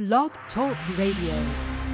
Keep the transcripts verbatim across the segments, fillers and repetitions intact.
Blog Talk Radio.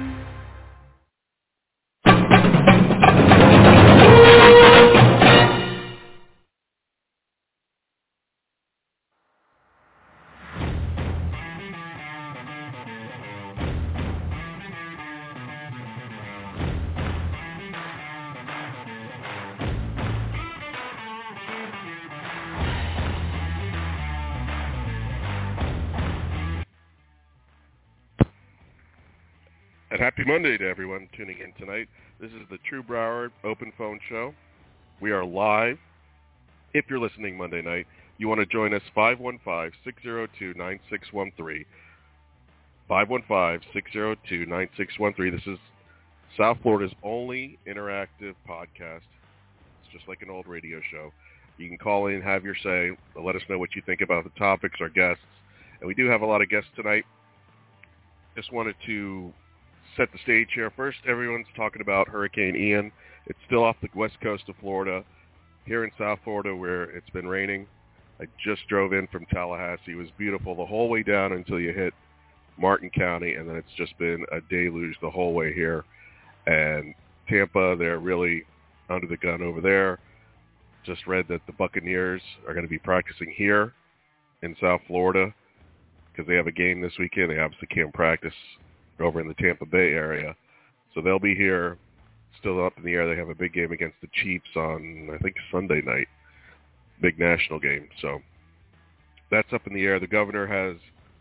And happy Monday to everyone tuning in tonight. This is the True Broward Open Phone Show. We are live. If you're listening Monday night, you want to join us, five one five, six zero two, nine six one three. five one five, six zero two, nine six one three. This is South Florida's only interactive podcast. It's just like an old radio show. You can call in, have your say, let us know what you think about the topics, our guests. And we do have a lot of guests tonight. Just wanted to set the stage here. First, everyone's talking about Hurricane Ian. It's still off the west coast of Florida. Here in South Florida, where it's been raining, I just drove in from Tallahassee. It was beautiful the whole way down until you hit Martin County, and then it's just been a deluge the whole way here. And Tampa, they're really under the gun over there. Just read that the Buccaneers are going to be practicing here in South Florida because they have a game this weekend. They obviously can't practice over in the Tampa Bay area. So they'll be here, still up in the air. They have a big game against the Chiefs on, I think, Sunday night. Big national game. So that's up in the air. The governor has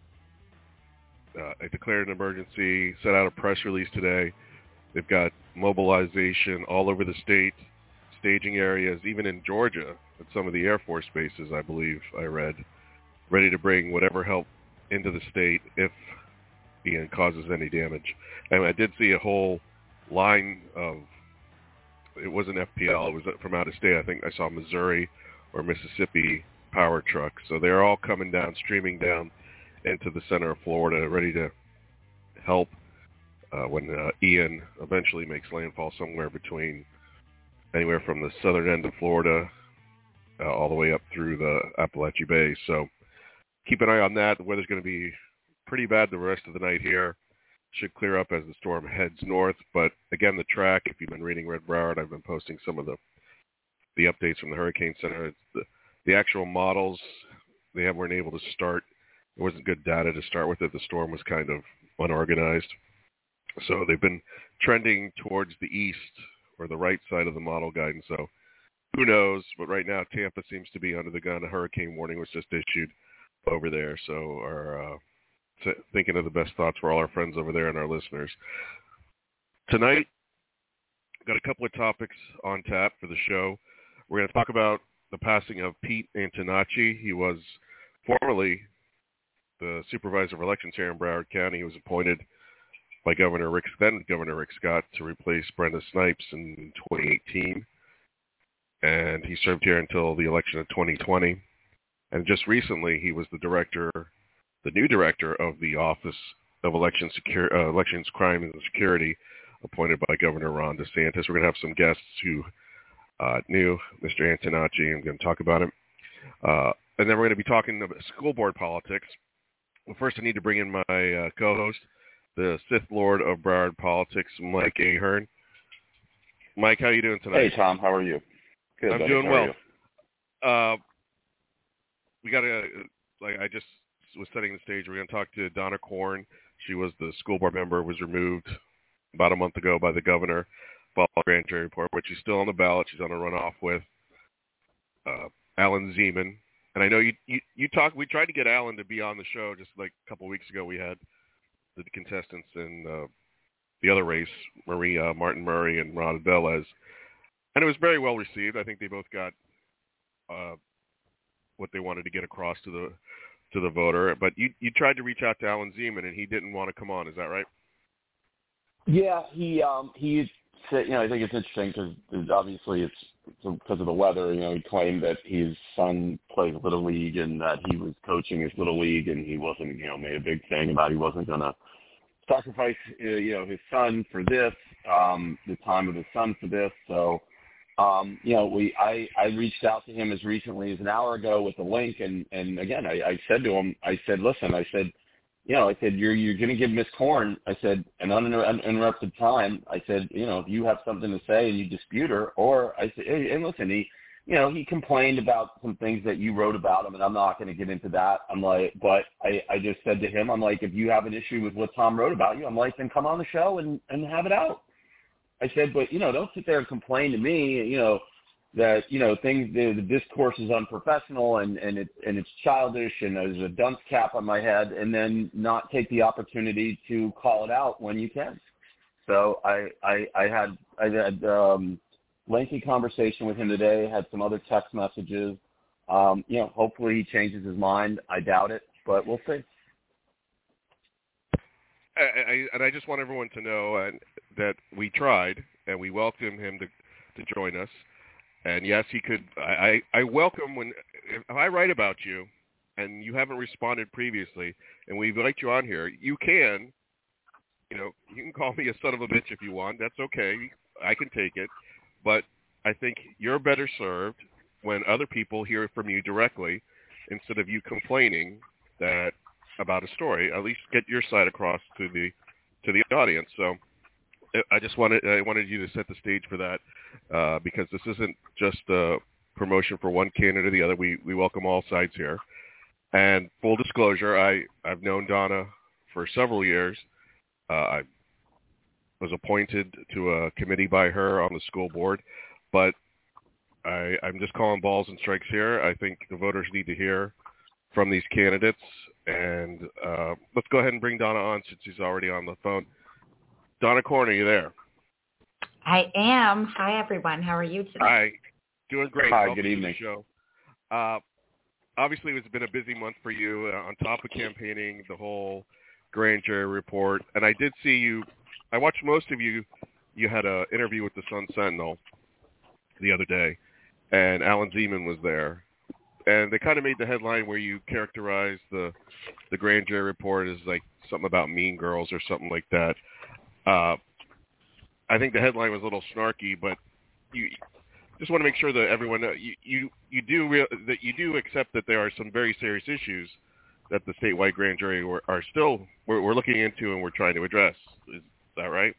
uh, declared an emergency, set out a press release today. They've got mobilization all over the state, staging areas, even in Georgia, at some of the Air Force bases, I believe I read, ready to bring whatever help into the state if Ian causes any damage. And I did see a whole line of, it wasn't F P L, it was from out of state. I think I saw Missouri or Mississippi power trucks. So they're all coming down, streaming down into the center of Florida, ready to help uh, when uh, Ian eventually makes landfall somewhere between anywhere from the southern end of Florida uh, all the way up through the Appalachia Bay. So keep an eye on that. The weather's going to be pretty bad the rest of the night here. Should clear up as the storm heads north. But again, the track, if you've been reading Red Broward, I've been posting some of the the updates from the Hurricane Center. It's the, the actual models, they have, weren't able to start. There wasn't good data to start with it. The storm was kind of unorganized. So they've been trending towards the east or the right side of the model guidance. So who knows? But right now, Tampa seems to be under the gun. A hurricane warning was just issued over there. So our uh, thinking of the best thoughts for all our friends over there and our listeners. Tonight, got a couple of topics on tap for the show. We're going to talk about the passing of Pete Antonacci. He was formerly the supervisor of elections here in Broward County. He was appointed by Governor Rick, then Governor Rick Scott, to replace Brenda Snipes in twenty eighteen. And he served here until the election of twenty twenty. And just recently, he was the director the new director of the Office of Election Secur- uh, Elections, Crime, and Security, appointed by Governor Ron DeSantis. We're going to have some guests who uh, knew Mister Antonacci. I'm going to talk about him. Uh, and then we're going to be talking about school board politics. Well, first, I need to bring in my uh, co-host, the Sith Lord of Broward Politics, Mike Ahern. Mike, how are you doing tonight? Hey, Tom. How are you? Good. I'm buddy. doing how well. Uh, we got to, like I just was setting the stage. We're going to talk to Donna Corn. She was the school board member, was removed about a month ago by the governor, following a grand jury report, but she's still on the ballot. She's on a runoff with uh, Alan Zeman. And I know you, you, you talked, we tried to get Alan to be on the show just like a couple of weeks ago. We had the contestants in uh, the other race, Marie uh, Martin Murray and Rod Velez. And it was very well received. I think they both got uh, what they wanted to get across to the to the voter, but you you tried to reach out to Alan Zeman, and he didn't want to come on. Is that right? Yeah, he um he said, you know, I think it's interesting because obviously it's because of the weather. You know, he claimed that his son plays Little League and that he was coaching his Little League, and he wasn't, you know, made a big thing about he wasn't going to sacrifice, uh, you know, his son for this, um, the time of his son for this. So Um, you know, we I, I reached out to him as recently as an hour ago with the link, and, and again, I, I said to him, I said, listen, I said, you know, I said, you're you're going to give Miss Korn, I said, an uninterrupted time. I said, you know, if you have something to say and you dispute her, or I said, hey, and listen, he, you know, he complained about some things that you wrote about him, and I'm not going to get into that. I'm like, but I, I just said to him, I'm like, if you have an issue with what Tom wrote about you, I'm like, then come on the show and, and have it out. I said, but, you know, don't sit there and complain to me, you know, that, you know, things, the, the discourse is unprofessional and, and, it, and it's childish and there's a dunce cap on my head, and then not take the opportunity to call it out when you can. So I, I, I had, I had um, lengthy conversation with him today, had some other text messages. Um, you know, hopefully he changes his mind. I doubt it, but we'll see. I, I, and I just want everyone to know uh, that we tried and we welcomed him to, to join us. And yes, he could. I, I welcome when if I write about you and you haven't responded previously, and we invite you on here. You can, you know, you can call me a son of a bitch if you want. That's okay. I can take it. But I think you're better served when other people hear from you directly, instead of you complaining that about a story. At least get your side across to the to the audience. So I just wanted I wanted you to set the stage for that, uh, because this isn't just a promotion for one candidate or the other. We we welcome all sides here. And full disclosure, I, I've known Donna for several years. Uh, I was appointed to a committee by her on the school board, but I, I'm just calling balls and strikes here. I think the voters need to hear from these candidates. And uh, let's go ahead and bring Donna on since she's already on the phone. Donna Korn, are you there? I am. Hi, everyone. How are you today? Hi. Doing great. Hi, Welcome good evening. to the show. Uh, obviously, it's been a busy month for you uh, on top of campaigning, the whole grand jury report. And I did see you, I watched most of you, you had an interview with the Sun Sentinel the other day, and Alan Zeman was there. And they kind of made the headline where you characterized the the grand jury report as like something about Mean Girls or something like that. Uh, I think the headline was a little snarky, but you just want to make sure that everyone uh, you you, you do real, that you do accept that there are some very serious issues that the statewide grand jury were, are still we're, we're looking into and we're trying to address. Is that right?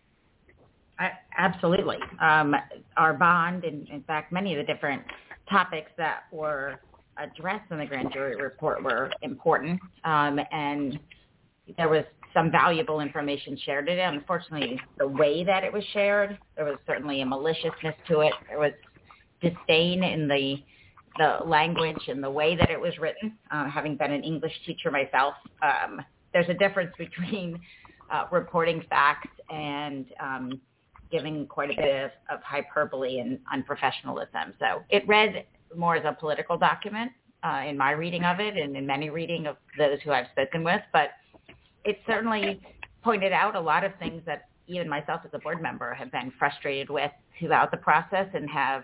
I, absolutely. Um, our bond, and in fact, many of the different topics that were addressed in the grand jury report were important, um, and there was some valuable information shared in it. Unfortunately, the way that it was shared, there was certainly a maliciousness to it. There was disdain in the the language and the way that it was written. Uh, having been an English teacher myself, um, there's a difference between uh, reporting facts and um, giving quite a bit of, of hyperbole and unprofessionalism. So it read more as a political document uh, in my reading of it and in many reading of those who I've spoken with, but it certainly pointed out a lot of things that even myself as a board member have been frustrated with throughout the process and have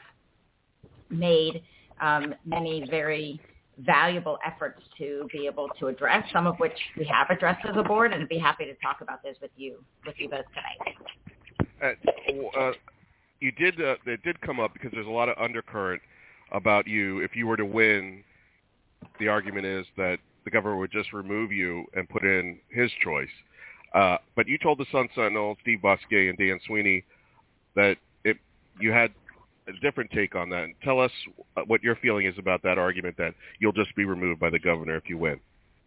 made um, many very valuable efforts to be able to address, some of which we have addressed as a board, and I'd be happy to talk about this with you with you both tonight. Uh, uh, you did, uh, it did come up because there's a lot of undercurrent about you. If you were to win, the argument is that the governor would just remove you and put in his choice. Uh, but you told the Sun Sentinel, Steve Bosquet and Dan Sweeney, that it, you had a different take on that. Tell us what your feeling is about that argument that you'll just be removed by the governor if you win.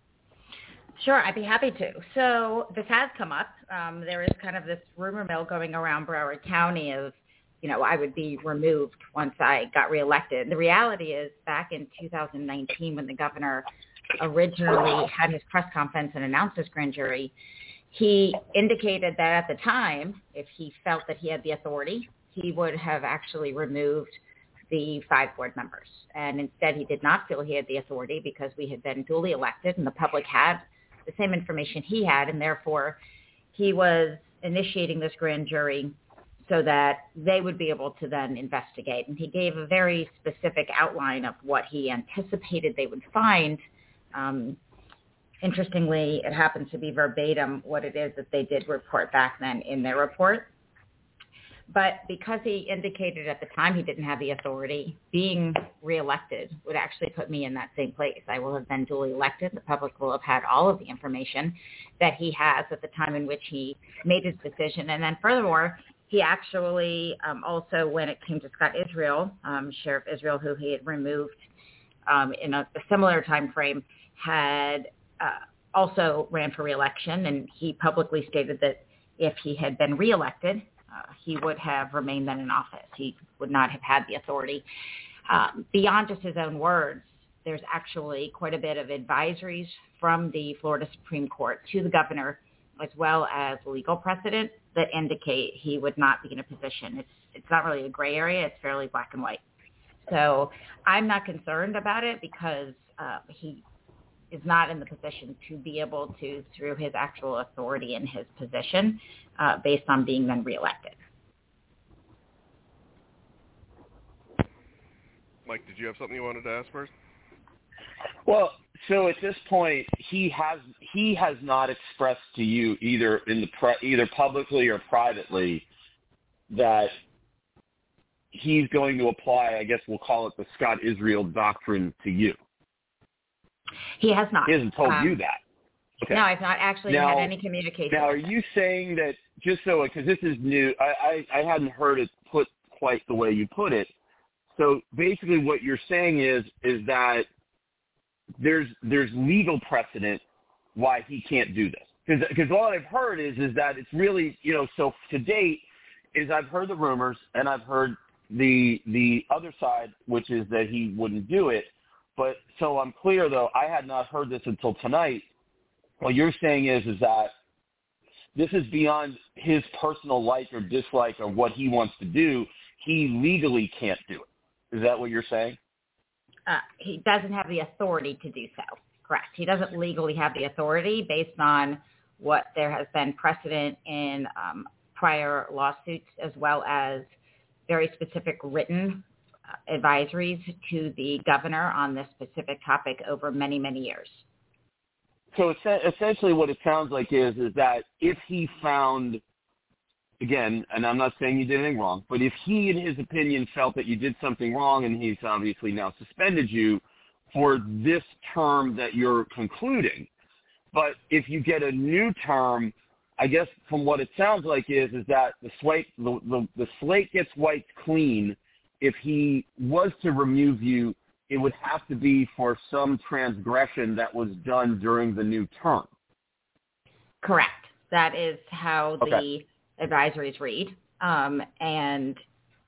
Sure, I'd be happy to. So this has come up. Um, there is kind of this rumor mill going around Broward County of, you know, I would be removed once I got reelected. The reality is back in two thousand nineteen when the governor originally had his press conference and announced his grand jury, he indicated that at the time, if he felt that he had the authority, he would have actually removed the five board members. And instead, he did not feel he had the authority because we had been duly elected and the public had the same information he had, and therefore he was initiating this grand jury so that they would be able to then investigate. And he gave a very specific outline of what he anticipated they would find. Um, interestingly, it happens to be verbatim what it is that they did report back then in their report. But because he indicated at the time he didn't have the authority, being reelected would actually put me in that same place. I will have been duly elected. The public will have had all of the information that he has at the time in which he made his decision. And then furthermore, he actually um, also, when it came to Scott Israel, um, Sheriff Israel, who he had removed um, in a, a similar time frame, had uh, also ran for reelection. And he publicly stated that if he had been reelected, uh, he would have remained then in office. He would not have had the authority. Um, beyond just his own words, there's actually quite a bit of advisories from the Florida Supreme Court to the governor, as well as legal precedent that indicate he would not be in a position. It's it's not really a gray area. It's fairly black and white. So I'm not concerned about it because uh, he is not in the position to be able to, through his actual authority in his position, uh, based on being then reelected. Mike, did you have something you wanted to ask first? Well, so at this point, he has he has not expressed to you either in the pre, either publicly or privately that he's going to apply, I guess we'll call it the Scott Israel doctrine to you. He has not. He hasn't told um, you that. Okay. No, I've not actually now, had any communication. Now, are with you saying that, just so, because this is new, I, I, I hadn't heard it put quite the way you put it. So basically what you're saying is is that there's there's legal precedent why he can't do this. Because all I've heard is is that it's really, you know, so to date is I've heard the rumors and I've heard the the other side, which is that he wouldn't do it. But so I'm clear, though, I had not heard this until tonight. What you're saying is is that this is beyond his personal like or dislike or what he wants to do. He legally can't do it. Is that what you're saying? Uh, he doesn't have the authority to do so. Correct. He doesn't legally have the authority based on what there has been precedent in um, prior lawsuits, as well as very specific written uh, advisories to the governor on this specific topic over many, many years. So essentially what it sounds like is, is that if he found, again, and I'm not saying you did anything wrong, but if he, in his opinion, felt that you did something wrong and he's obviously now suspended you for this term that you're concluding, but if you get a new term, I guess from what it sounds like is, is that the slate, the, the, the slate gets wiped clean. If he was to remove you, it would have to be for some transgression that was done during the new term. Correct. That is how Okay. the advisories read. Um, and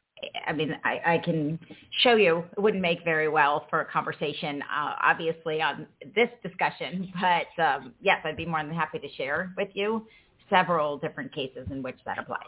I mean, I, I can show you. It wouldn't make very well for a conversation, uh, obviously, on this discussion. But um, yes, I'd be more than happy to share with you several different cases in which that applies.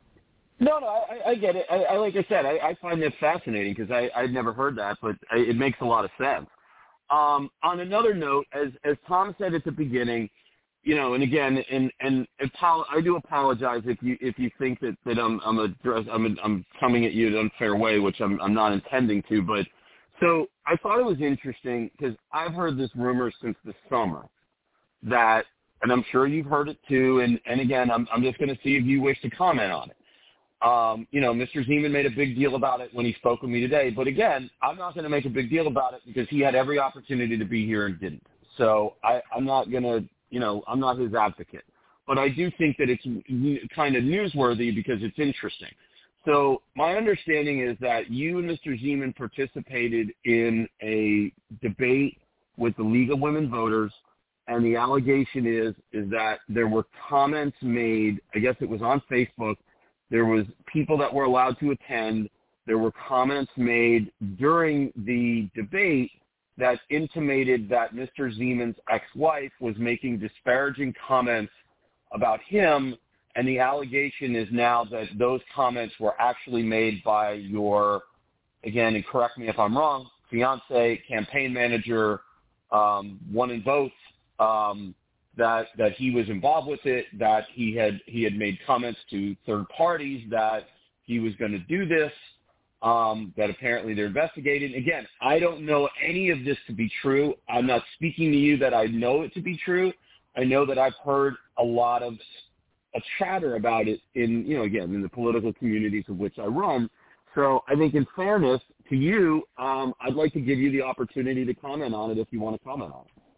No, no, I, I get it. I, I like I said, I, I find it fascinating because I I'd never heard that, but I, it makes a lot of sense. Um, on another note, as as Tom said at the beginning, you know, and again, and and I do apologize if you if you think that, that I'm I'm address, I'm I'm coming at you in an unfair way, which I'm I'm not intending to. But so I thought it was interesting because I've heard this rumor since the summer that, and I'm sure you've heard it too. And and again, I'm I'm just going to see if you wish to comment on it. Um, you know, Mister Zeman made a big deal about it when he spoke with me today. But again, I'm not going to make a big deal about it because he had every opportunity to be here and didn't. So I, I'm not going to, you know, I'm not his advocate. But I do think that it's kind of newsworthy because it's interesting. So my understanding is that you and Mister Zeman participated in a debate with the League of Women Voters, and the allegation is is that there were comments made, I guess it was on Facebook. There was people that were allowed to attend. There were comments made during the debate that intimated that Mister Zeman's ex-wife was making disparaging comments about him, and the allegation is now that those comments were actually made by your, again, and correct me if I'm wrong, fiance, campaign manager, um, one in both, um, that that he was involved with it, that he had he had made comments to third parties that he was going to do this, um, that apparently they're investigating. Again, I don't know any of this to be true. I'm not speaking to you that I know it to be true. I know that I've heard a lot of a chatter about it in, you know, again, in the political communities of which I run. So I think in fairness to you, um, I'd like to give you the opportunity to comment on it if you want to comment on it.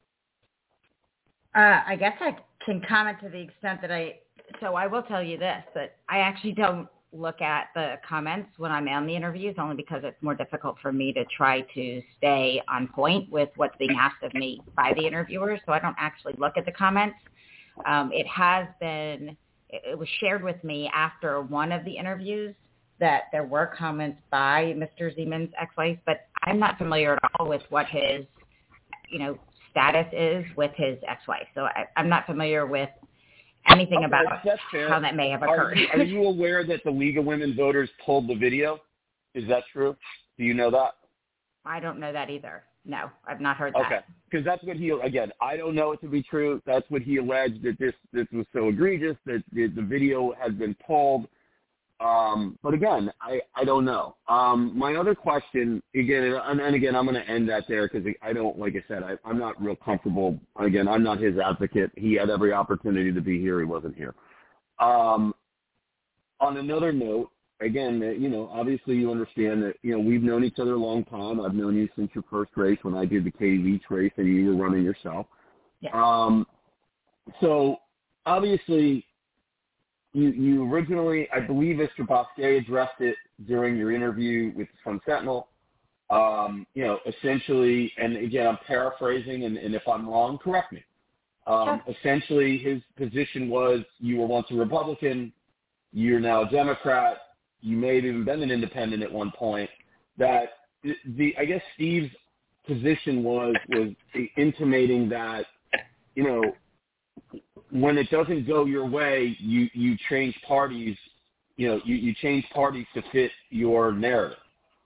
Uh, I guess I can comment to the extent that I, so I will tell you this, that I actually don't look at the comments when I'm on the interviews, only because it's more difficult for me to try to stay on point with what's being asked of me by the interviewers. So I don't actually look at the comments. Um, it has been, it was shared with me after one of the interviews that there were comments by Mister Zeman's ex-wife, but I'm not familiar at all with what his, you know, status is with his ex-wife. So I, I'm not familiar with anything okay, about how that may have occurred. Are you, are you aware that the League of Women Voters pulled the video? Is that true? Do you know that? I don't know that either. No, I've not heard that. Okay, because that's what he, again, I don't know it to be true. That's what he alleged, that this, this was so egregious that the, the video has been pulled. Um, but again, I, I don't know. Um, my other question, again, and, and again, I'm going to end that there because I don't, like I said, I, I'm not real comfortable. Again, I'm not his advocate. He had every opportunity to be here. He wasn't here. Um, on another note, again, you know, obviously you understand that, you know, we've known each other a long time. I've known you since your first race when I did the Katie Leach race and you were running yourself. Yeah. Um, so obviously, You, you originally, I believe Mister Bousquet addressed it during your interview with the Sun Sentinel. Um, you know, essentially, and again, I'm paraphrasing, and, and if I'm wrong, correct me. Um, Sure. Essentially, his position was you were once a Republican, you're now a Democrat, you may have even been an independent at one point. That the, the I guess Steve's position was was intimating that, you know, when it doesn't go your way, you, you change parties, you know, you, you change parties to fit your narrative.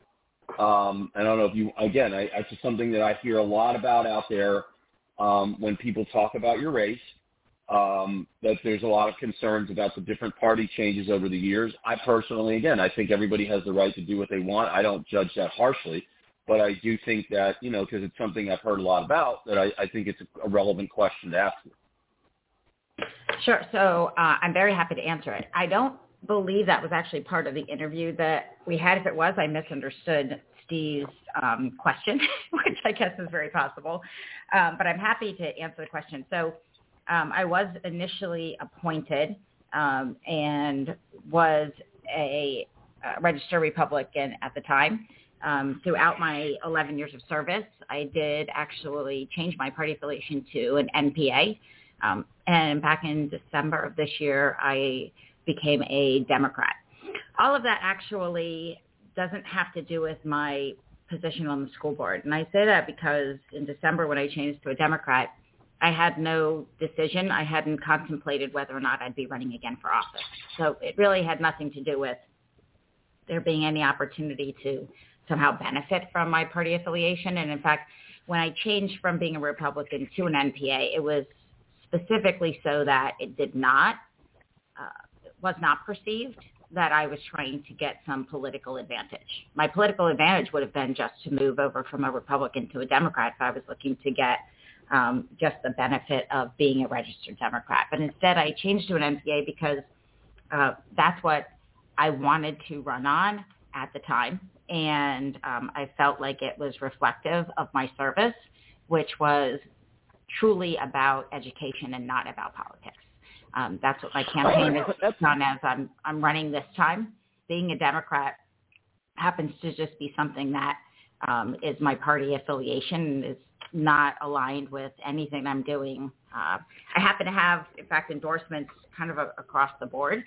Um, I don't know if you, again, I, it's just something that I hear a lot about out there um, when people talk about your race, um, that there's a lot of concerns about the different party changes over the years. I personally, again, I think everybody has the right to do what they want. I don't judge that harshly, but I do think that, you know, because it's something I've heard a lot about, that I, I think it's a relevant question to ask you. Sure. So uh, I'm very happy to answer it. I don't believe that was actually part of the interview that we had. If it was, I misunderstood Steve's um, question, which I guess is very possible. Um, but I'm happy to answer the question. So um, I was initially appointed um, and was a, a registered Republican at the time. Um, throughout my eleven years of service, I did actually change my party affiliation to an N P A. Um, and back in December of this year, I became a Democrat. All of that actually doesn't have to do with my position on the school board. And I say that because in December when I changed to a Democrat, I had no decision. I hadn't contemplated whether or not I'd be running again for office. So it really had nothing to do with there being any opportunity to somehow benefit from my party affiliation. And in fact, when I changed from being a Republican to an N P A, it was specifically so that it did not, uh, was not perceived that I was trying to get some political advantage. My political advantage would have been just to move over from a Republican to a Democrat if I was looking to get um, just the benefit of being a registered Democrat. But instead I changed to an N P A because uh, that's what I wanted to run on at the time. And um, I felt like it was reflective of my service, which was truly about education and not about politics. Um, that's what my campaign is done as I'm, I'm running this time. Being a Democrat happens to just be something that um, is my party affiliation, is not aligned with anything I'm doing. Uh, I happen to have, in fact, endorsements kind of a, across the board.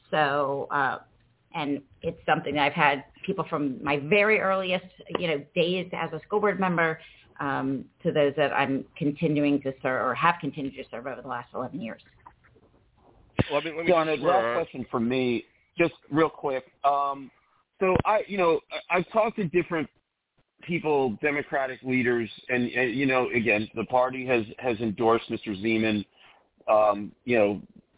So, uh, and it's something that I've had people from my very earliest, you know, days as a school board member Um, to those that I'm continuing to serve or have continued to serve over the last eleven years. Well, let me, let me John, a last question from me, just real quick. Um, so I, you know, I, I've talked to different people, Democratic leaders, and, and you know, again, the party has, has endorsed Mister Zeman. Um, you know,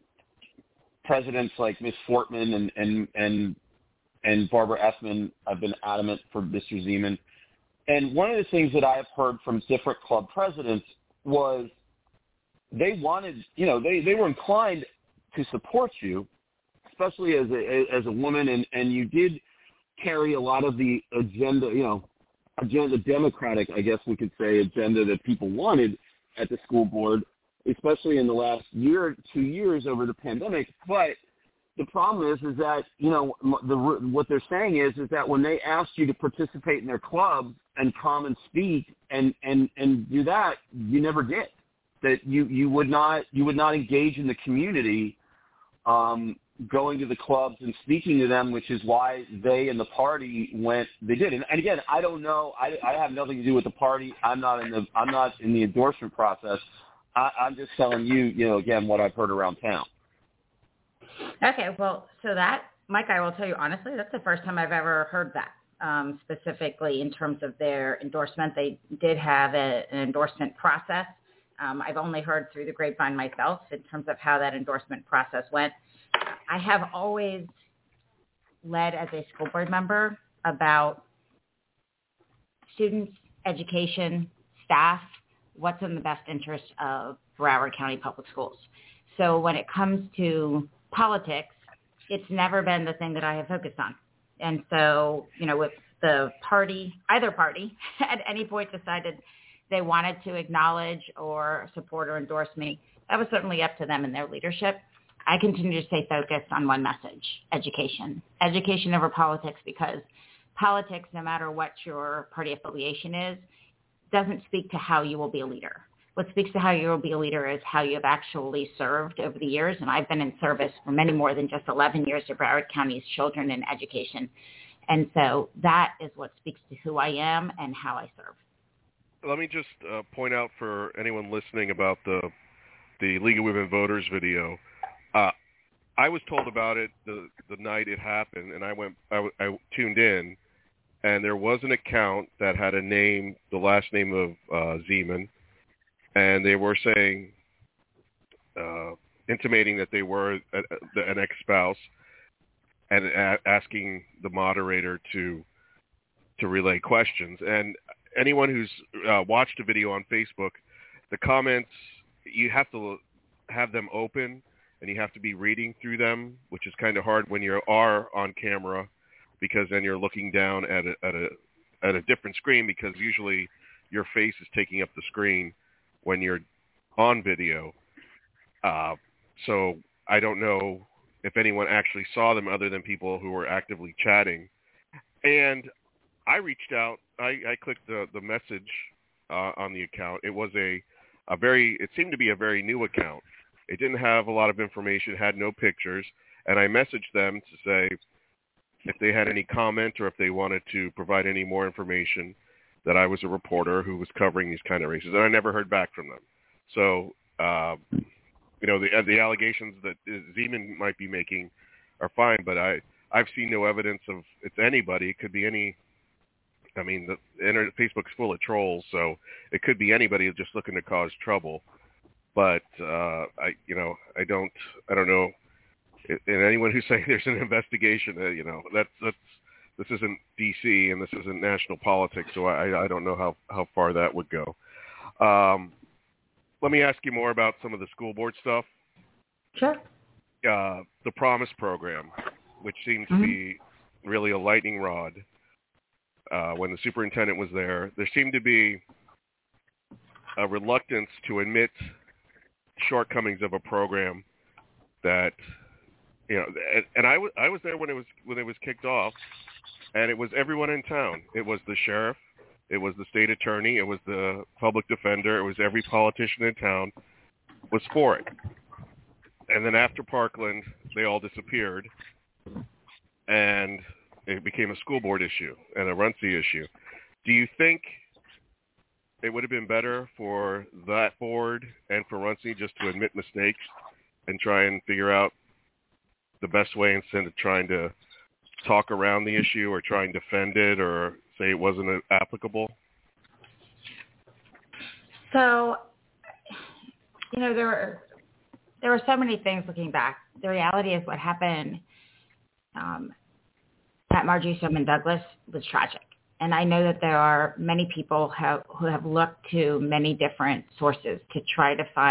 presidents like Miz Fortman and and and and Barbara Essman have been adamant for Mister Zeman. And one of the things that I have heard from different club presidents was they wanted, you know, they, they were inclined to support you, especially as a as a woman, and, and you did carry a lot of the agenda, you know, agenda, democratic, I guess we could say, agenda that people wanted at the school board, especially in the last year, two years over the pandemic. But the problem is, is that, you know, the, what they're saying is, is that when they asked you to participate in their clubs and come and speak and, and, and do that, you never did. That you, you would not, you would not engage in the community, um, going to the clubs and speaking to them, which is why they and the party went, they did. And, and again, I don't know, I, I have nothing to do with the party. I'm not in the, I'm not in the endorsement process. I, I'm just telling you, you know, again, what I've heard around town. Okay, well, so that, Mike, I will tell you honestly, that's the first time I've ever heard that, um, specifically in terms of their endorsement. They did have a, an endorsement process. Um, I've only heard through the grapevine myself in terms of how that endorsement process went. I have always led as a school board member about students, education, staff, what's in the best interest of Broward County Public Schools. So when it comes to politics, it's never been the thing that I have focused on. And so, you know, if the party, either party, at any point decided they wanted to acknowledge or support or endorse me, that was certainly up to them and their leadership. I continue to stay focused on one message: education. Education over politics, because politics, no matter what your party affiliation is, doesn't speak to how you will be a leader. What speaks to how you will be a leader is how you have actually served over the years. And I've been in service for many more than just eleven years to Broward County's children in education. And so that is what speaks to who I am and how I serve. Let me just uh, point out for anyone listening about the the League of Women Voters video. Uh, I was told about it the, the night it happened, and I went. I, I tuned in, and there was an account that had a name, the last name of uh, Zeman, and they were saying, uh, intimating that they were a, a, an ex-spouse, and a, asking the moderator to to relay questions. And anyone who's uh, watched a video on Facebook, the comments, you have to have them open, and you have to be reading through them, which is kind of hard when you are on camera, because then you're looking down at a, at a at a different screen, because usually your face is taking up the screen when you're on video. Uh, so I don't know if anyone actually saw them other than people who were actively chatting. And I reached out. I, I clicked the, the message uh, on the account. It was a, a very, it seemed to be a very new account. It didn't have a lot of information, had no pictures, and I messaged them to say if they had any comment or if they wanted to provide any more information, that I was a reporter who was covering these kind of races, and I never heard back from them. So, uh, you know, the the allegations that Zeman might be making are fine, but I, I've seen no evidence of it's anybody. It could be any, I mean, the internet, Facebook's full of trolls, so it could be anybody just looking to cause trouble. But uh, I, you know, I don't, I don't know. And anyone who's saying there's an investigation, uh, you know, that's that's this isn't D C and this isn't national politics, so I, I don't know how, how far that would go. Um, let me ask you more about some of the school board stuff. Sure. Uh, the Promise program, which seems mm-hmm. to be really a lightning rod. Uh, when the superintendent was there, there seemed to be a reluctance to admit shortcomings of a program that, you know, and, and I was I was there when it was when it was kicked off, and it was everyone in town. It was the sheriff, it was the state attorney, it was the public defender, it was every politician in town was for it. And then after Parkland, they all disappeared, and it became a school board issue and a Runcie issue. Do you think it would have been better for that board and for Runcie just to admit mistakes and try and figure out the best way instead of trying to talk around the issue or try and defend it or say it wasn't applicable? So, you know, there were there were so many things looking back. The reality is what happened um, at Marjory Stoneman Douglas was tragic. And I know that there are many people have, who have looked to many different sources to try to find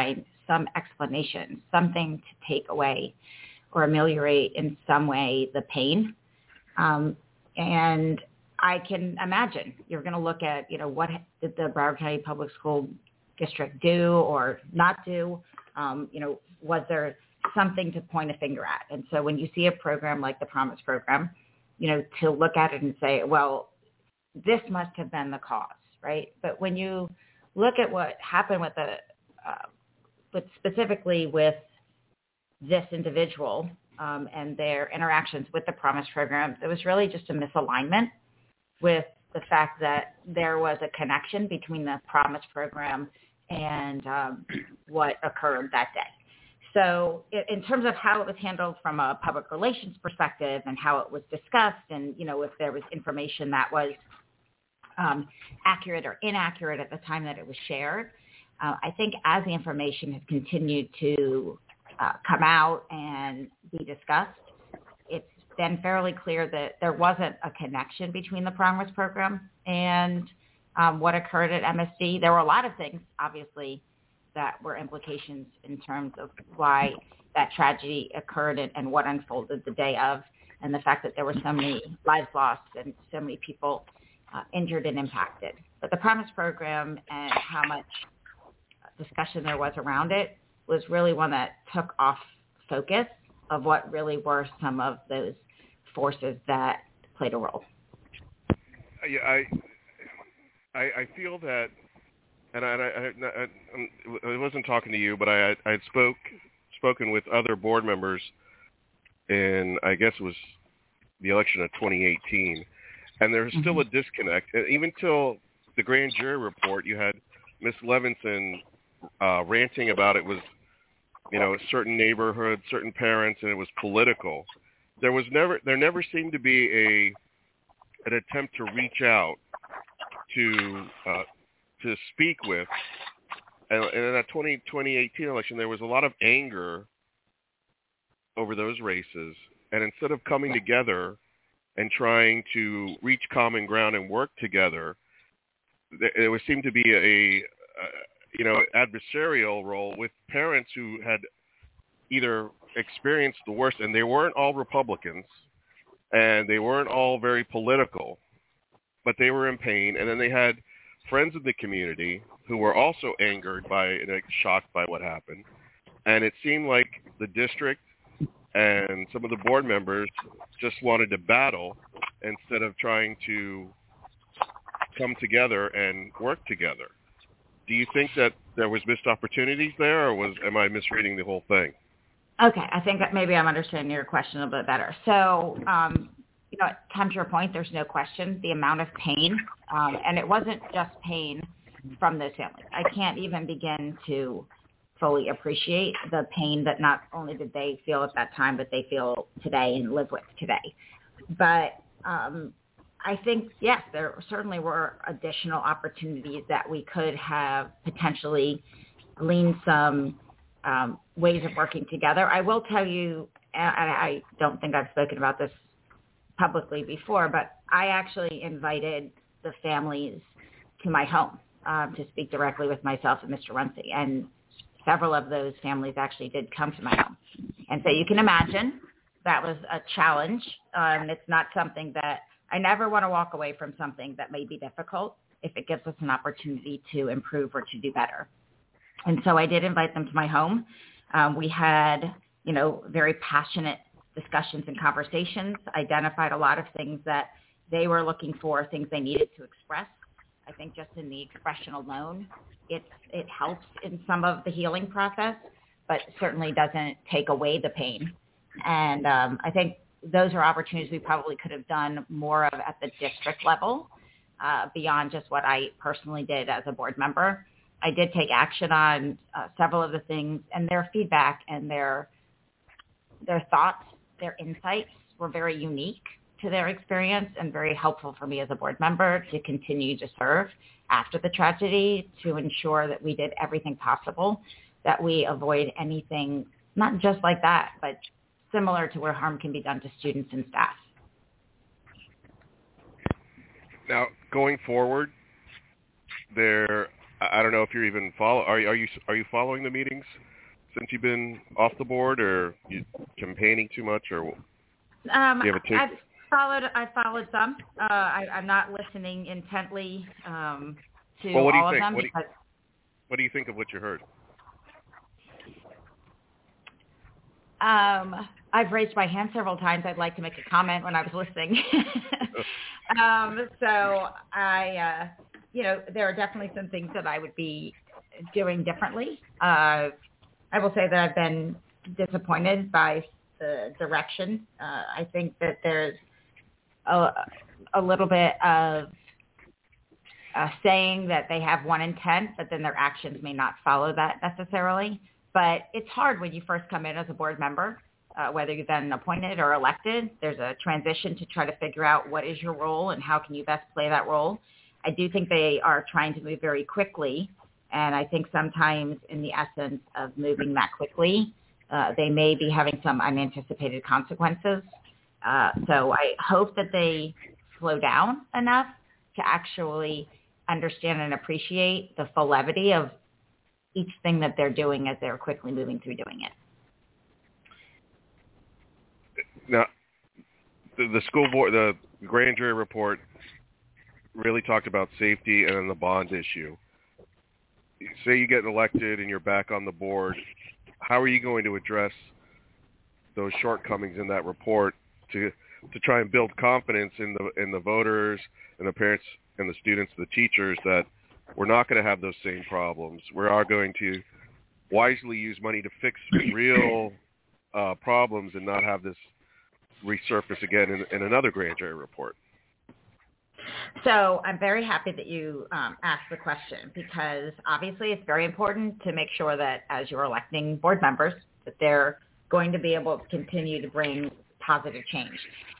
some explanation, something to take away or ameliorate in some way the pain. Um, and I can imagine you're going to look at, you know, what did the Broward County Public School District do or not do? Um, you know, was there something to point a finger at? And so when you see a program like the Promise Program, you know, to look at it and say, well, this must have been the cause, right? But when you look at what happened with the, uh, but specifically with this individual um, and their interactions with the Promise Program, it was really just a misalignment with the fact that there was a connection between the Promise Program and um, what occurred that day. So in terms of how it was handled from a public relations perspective and how it was discussed and, you know, if there was information that was um, accurate or inaccurate at the time that it was shared, uh, I think as the information has continued to uh, come out and be discussed, it's been fairly clear that there wasn't a connection between the Promise Program and um, what occurred at M S D. There were a lot of things, obviously, that were implications in terms of why that tragedy occurred and, and what unfolded the day of, and the fact that there were so many lives lost and so many people uh, injured and impacted. But the Promise Program and how much discussion there was around it was really one that took off focus of what really were some of those forces that played a role. Yeah, I, I, I feel that, and I, I, I, I wasn't talking to you, but I, I had spoke spoken with other board members in, I guess it was the election of twenty eighteen, and there's still a disconnect. Even till the grand jury report, you had Miss Levinson uh, ranting about it was, you know, certain neighborhoods, certain parents, and it was political. There was never, there never seemed to be a an attempt to reach out to uh, to speak with. And, and in that twenty eighteen election, there was a lot of anger over those races. And instead of coming together and trying to reach common ground and work together, there, there would seem to be a, a you know, adversarial role with parents who had either experienced the worst, and they weren't all Republicans, and they weren't all very political, but they were in pain. And then they had friends of the community who were also angered by and shocked by what happened. And it seemed like the district and some of the board members just wanted to battle instead of trying to come together and work together. Do you think that there was missed opportunities there, or was am I misreading the whole thing? Okay, I think that maybe I'm understanding your question a little bit better. So, um, you know, Tom, to your point, there's no question the amount of pain, um, and it wasn't just pain from those families. I can't even begin to fully appreciate the pain that not only did they feel at that time, but they feel today and live with today. But um, I think, yes, there certainly were additional opportunities that we could have potentially gleaned some um, ways of working together. I will tell you, and I don't think I've spoken about this publicly before, but I actually invited the families to my home um, to speak directly with myself and Mister Runcie, and several of those families actually did come to my home. And so you can imagine that was a challenge. Um, it's not something that I never want to walk away from something that may be difficult if it gives us an opportunity to improve or to do better. And so I did invite them to my home. Um, we had, you know, very passionate discussions and conversations, identified a lot of things that they were looking for, things they needed to express. I think just in the expression alone, it, it helps in some of the healing process, but certainly doesn't take away the pain. And um, I think those are opportunities we probably could have done more of at the district level, uh, beyond just what I personally did as a board member. I did take action on uh, several of the things, and their feedback and their their thoughts, their insights were very unique to their experience and very helpful for me as a board member to continue to serve after the tragedy, to ensure that we did everything possible, that we avoid anything, not just like that, but similar to where harm can be done to students and staff. Now, going forward, there, I don't know if you're even follow. Are, are you are you following the meetings since you've been off the board, or you campaigning too much, or um, do you have a take? I've followed. I followed some. Uh, I, I'm not listening intently um, to well, what do you all of think? them. What do you, because, what do you think of what you heard? Um, I've raised my hand several times. I'd like to make a comment when I was listening. um, so I, uh, you know, there are definitely some things that I would be doing differently. Uh, I will say that I've been disappointed by the direction. Uh, I think that there's a, a little bit of uh, saying that they have one intent, but then their actions may not follow that necessarily. But it's hard when you first come in as a board member, uh, whether you've been appointed or elected. There's a transition to try to figure out what is your role and how can you best play that role. I do think they are trying to move very quickly, and I think sometimes in the essence of moving that quickly, uh, they may be having some unanticipated consequences. Uh, so I hope that they slow down enough to actually understand and appreciate the full levity of each thing that they're doing as they're quickly moving through doing it. Now, the, the school board, the grand jury report really talked about safety and then the bond issue. Say you get elected and you're back on the board, how are you going to address those shortcomings in that report to to try and build confidence in the in the voters and the parents and the students, the teachers, that we're not going to have those same problems. We are going to wisely use money to fix real uh, problems and not have this resurface again in, in another grand jury report. So I'm very happy that you um, asked the question, because obviously it's very important to make sure that as you're electing board members, that they're going to be able to continue to bring positive change.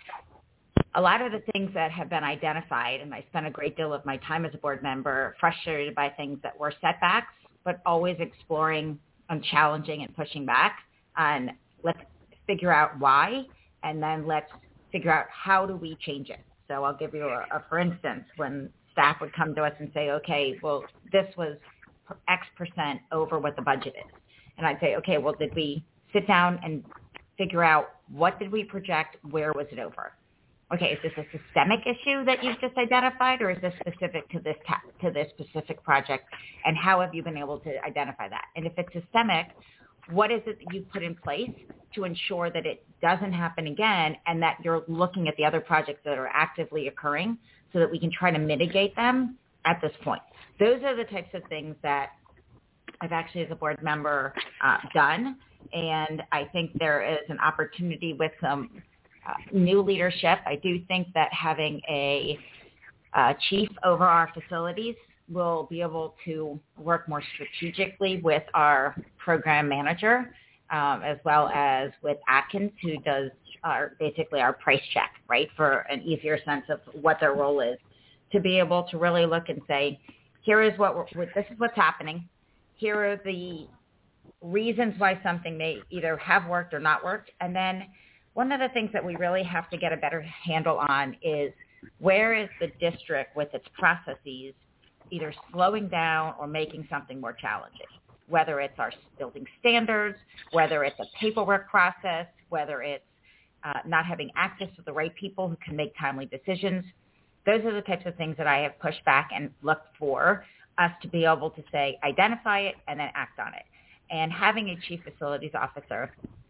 A lot of the things that have been identified, and I spent a great deal of my time as a board member frustrated by things that were setbacks, but always exploring and challenging and pushing back on let's figure out why, and then let's figure out how do we change it. So I'll give you a, a for instance, when staff would come to us and say, okay, well, this was X percent over what the budget is. And I'd say, okay, well, did we sit down and figure out what did we project, where was it over? Okay, is this a systemic issue that you've just identified, or is this specific to this ta- to this specific project, and how have you been able to identify that? And if it's systemic, what is it that you've put in place to ensure that it doesn't happen again, and that you're looking at the other projects that are actively occurring so that we can try to mitigate them at this point? Those are the types of things that I've actually, as a board member, uh, done, and I think there is an opportunity with some uh, new leadership. I do think that having a uh, chief over our facilities will be able to work more strategically with our program manager, um, as well as with Atkins, who does our basically our price check, right, for an easier sense of what their role is, to be able to really look and say, here is what we're, this is what's happening. Here are the reasons why something may either have worked or not worked. And then one of the things that we really have to get a better handle on is where is the district with its processes either slowing down or making something more challenging, whether it's our building standards, whether it's a paperwork process, whether it's uh, not having access to the right people who can make timely decisions. Those are the types of things that I have pushed back and looked for us to be able to say, identify it and then act on it. And having a chief facilities officer,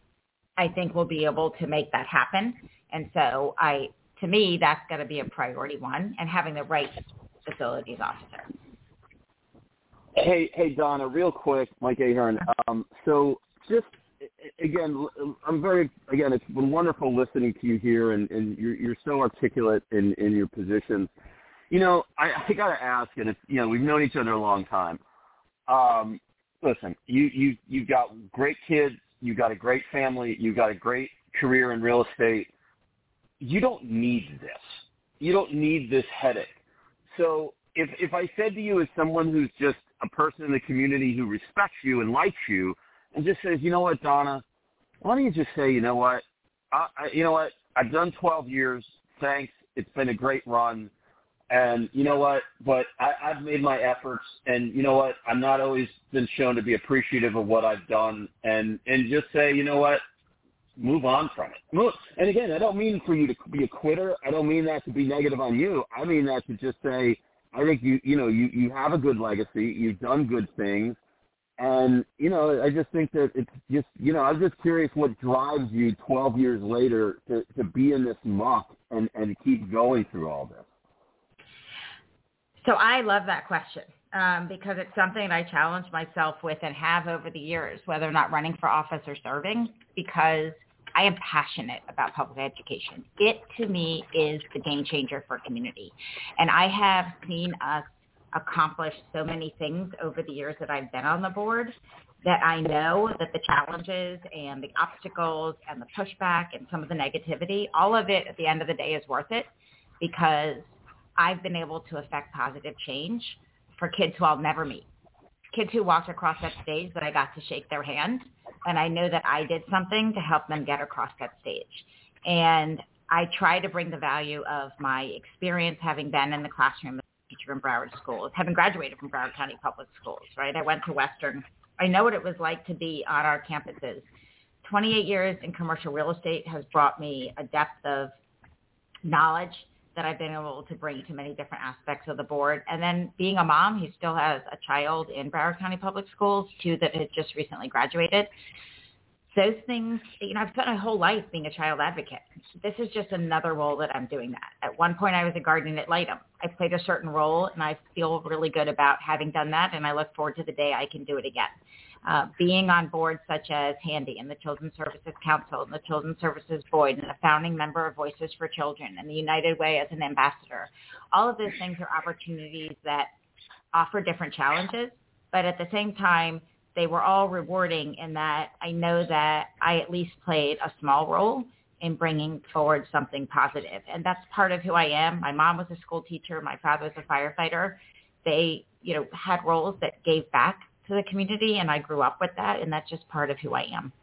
I think, will be able to make that happen. And so I, to me, that's going to be a priority one, and having the right facilities officer. Hey, hey, Donna, real quick, Mike Ahern. Um, so just, again, I'm very, again, it's been wonderful listening to you here, and, and you're, you're so articulate in, in your positions. You know, I, I got to ask, and it's, you know, we've known each other a long time. Um, listen, you, you, you've got great kids, you've got a great family, you've got a great career in real estate. You don't need this. You don't need this headache. So if if I said to you as someone who's just a person in the community who respects you and likes you and just says, you know what, Donna, why don't you just say, you know what, I, I, you know what, I've done twelve years. Thanks. It's been a great run. And you know what? But I, I've made my efforts, and you know what? I'm not always been shown to be appreciative of what I've done, and and just say, you know what? Move on from it. Move. And again, I don't mean for you to be a quitter. I don't mean that to be negative on you. I mean that to just say, I think you you know you you have a good legacy. You've done good things. And, you know, I just think that it's just, you know, I'm just curious what drives you twelve years later to, to be in this muck and, and keep going through all this. So I love that question um, because it's something I challenge myself with and have over the years, whether or not running for office or serving, because I am passionate about public education. It, to me, is the game changer for community. And I have seen us accomplished so many things over the years that I've been on the board that I know that the challenges and the obstacles and the pushback and some of the negativity, all of it at the end of the day is worth it because I've been able to affect positive change for kids who I'll never meet. Kids who walked across that stage that I got to shake their hand, and I know that I did something to help them get across that stage. And I try to bring the value of my experience having been in the classroom teacher in Broward schools, having graduated from Broward County Public Schools, right? I went to Western. I know what it was like to be on our campuses. twenty-eight years in commercial real estate has brought me a depth of knowledge that I've been able to bring to many different aspects of the board. And then being a mom who still has a child in Broward County Public Schools, two that had just recently graduated, those things, you know, I've spent my whole life being a child advocate. This is just another role that I'm doing that. At one point, I was a guardian ad litem. I played a certain role, and I feel really good about having done that, and I look forward to the day I can do it again. Uh, being on boards such as Handy and the Children's Services Council and the Children's Services Board and a founding member of Voices for Children and the United Way as an ambassador, all of those things are opportunities that offer different challenges, but at the same time, they were all rewarding in that I know that I at least played a small role in bringing forward something positive. And that's part of who I am. My mom was a school teacher. My father was a firefighter. They, you know, had roles that gave back to the community, and I grew up with that, and that's just part of who I am.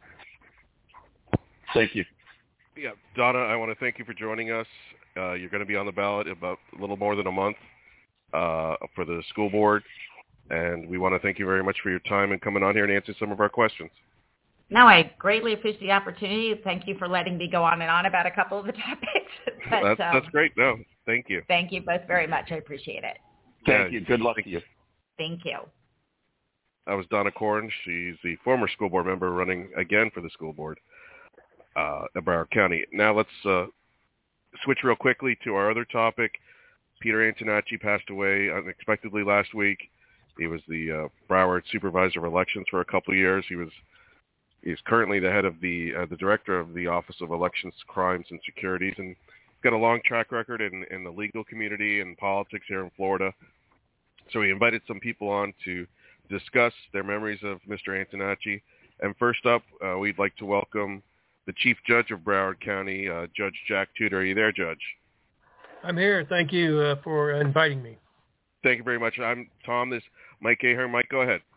Thank you. Yeah, Donna, I want to thank you for joining us. Uh, you're going to be on the ballot in about a little more than a month uh, for the school board. And we want to thank you very much for your time and coming on here and answering some of our questions. No, I greatly appreciate the opportunity. Thank you for letting me go on and on about a couple of the topics. But, that's, um, that's great. No, thank you. Thank you both very much. I appreciate it. Thank yeah, you. Good luck to you. Thank you. That was Donna Corn. She's the former school board member running again for the school board uh, at Broward County. Now let's uh, switch real quickly to our other topic. Peter Antonacci passed away unexpectedly last week. He was the uh, Broward Supervisor of Elections for a couple of years. He was he's currently the head of the uh, the director of the Office of Elections, Crimes, and Securities, and he's got a long track record in, in the legal community and politics here in Florida. So he invited some people on to discuss their memories of Mister Antonacci. And first up, uh, we'd like to welcome the Chief Judge of Broward County, uh, Judge Jack Tudor. Are you there, Judge? I'm here. Thank you uh, for inviting me. Thank you very much. I'm Tom. This is Mike Ahern. Mike, go ahead.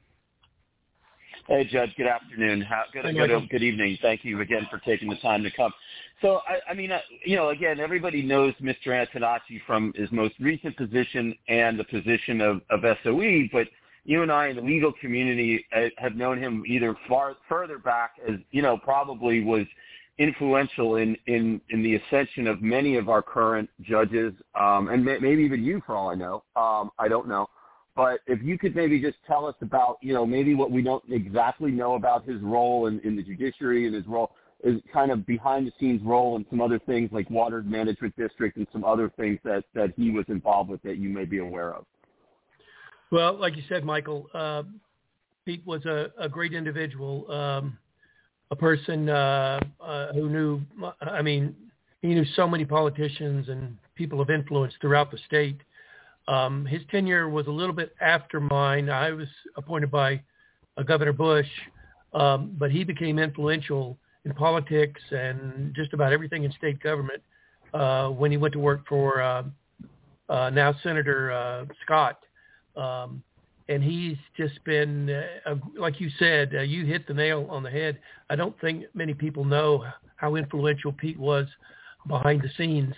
Hey, Judge. Good afternoon. How, good, Hey, good, good evening. Thank you again for taking the time to come. So, I, I mean, uh, you know, again, everybody knows Mister Antonacci from his most recent position and the position of, of S O E, but you and I in the legal community uh, have known him either far further back as, you know, probably was influential in, in, in the ascension of many of our current judges, um, and may, maybe even you for all I know. Um, I don't know. But if you could maybe just tell us about, you know, maybe what we don't exactly know about his role in, in the judiciary and his role is kind of behind-the-scenes role and some other things like Water Management District and some other things that, that he was involved with that you may be aware of. Well, like you said, Michael, uh, Pete was a, a great individual, um, a person uh, uh, who knew, I mean, he knew so many politicians and people of influence throughout the state. Um, his tenure was a little bit after mine. I was appointed by uh, Governor Bush, um, but he became influential in politics and just about everything in state government uh, when he went to work for uh, uh, now Senator uh, Scott. Um, and he's just been, uh, like you said, uh, you hit the nail on the head. I don't think many people know how influential Pete was behind the scenes.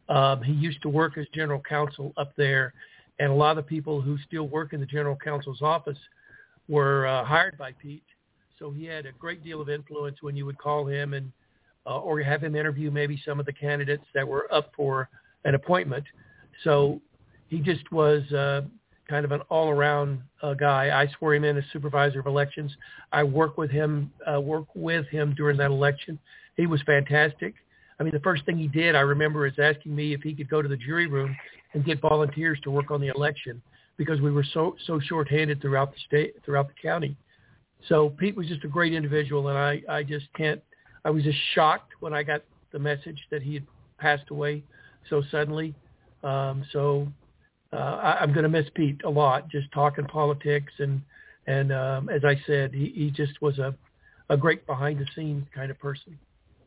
Um, he used to work as general counsel up there, and a lot of the people who still work in the general counsel's office were uh, hired by Pete. So he had a great deal of influence when you would call him and uh, or have him interview maybe some of the candidates that were up for an appointment. So he just was uh, kind of an all-around uh, guy. I swore him in as supervisor of elections. I worked with him, uh, worked with him during that election. He was fantastic. I mean, the first thing he did, I remember, is asking me if he could go to the jury room and get volunteers to work on the election because we were so so short-handed throughout the state, throughout the county. So Pete was just a great individual, and I, I just can't. I was just shocked when I got the message that he had passed away so suddenly. Um, so uh, I, I'm going to miss Pete a lot, just talking politics, and and um, as I said, he, he just was a a great behind-the-scenes kind of person.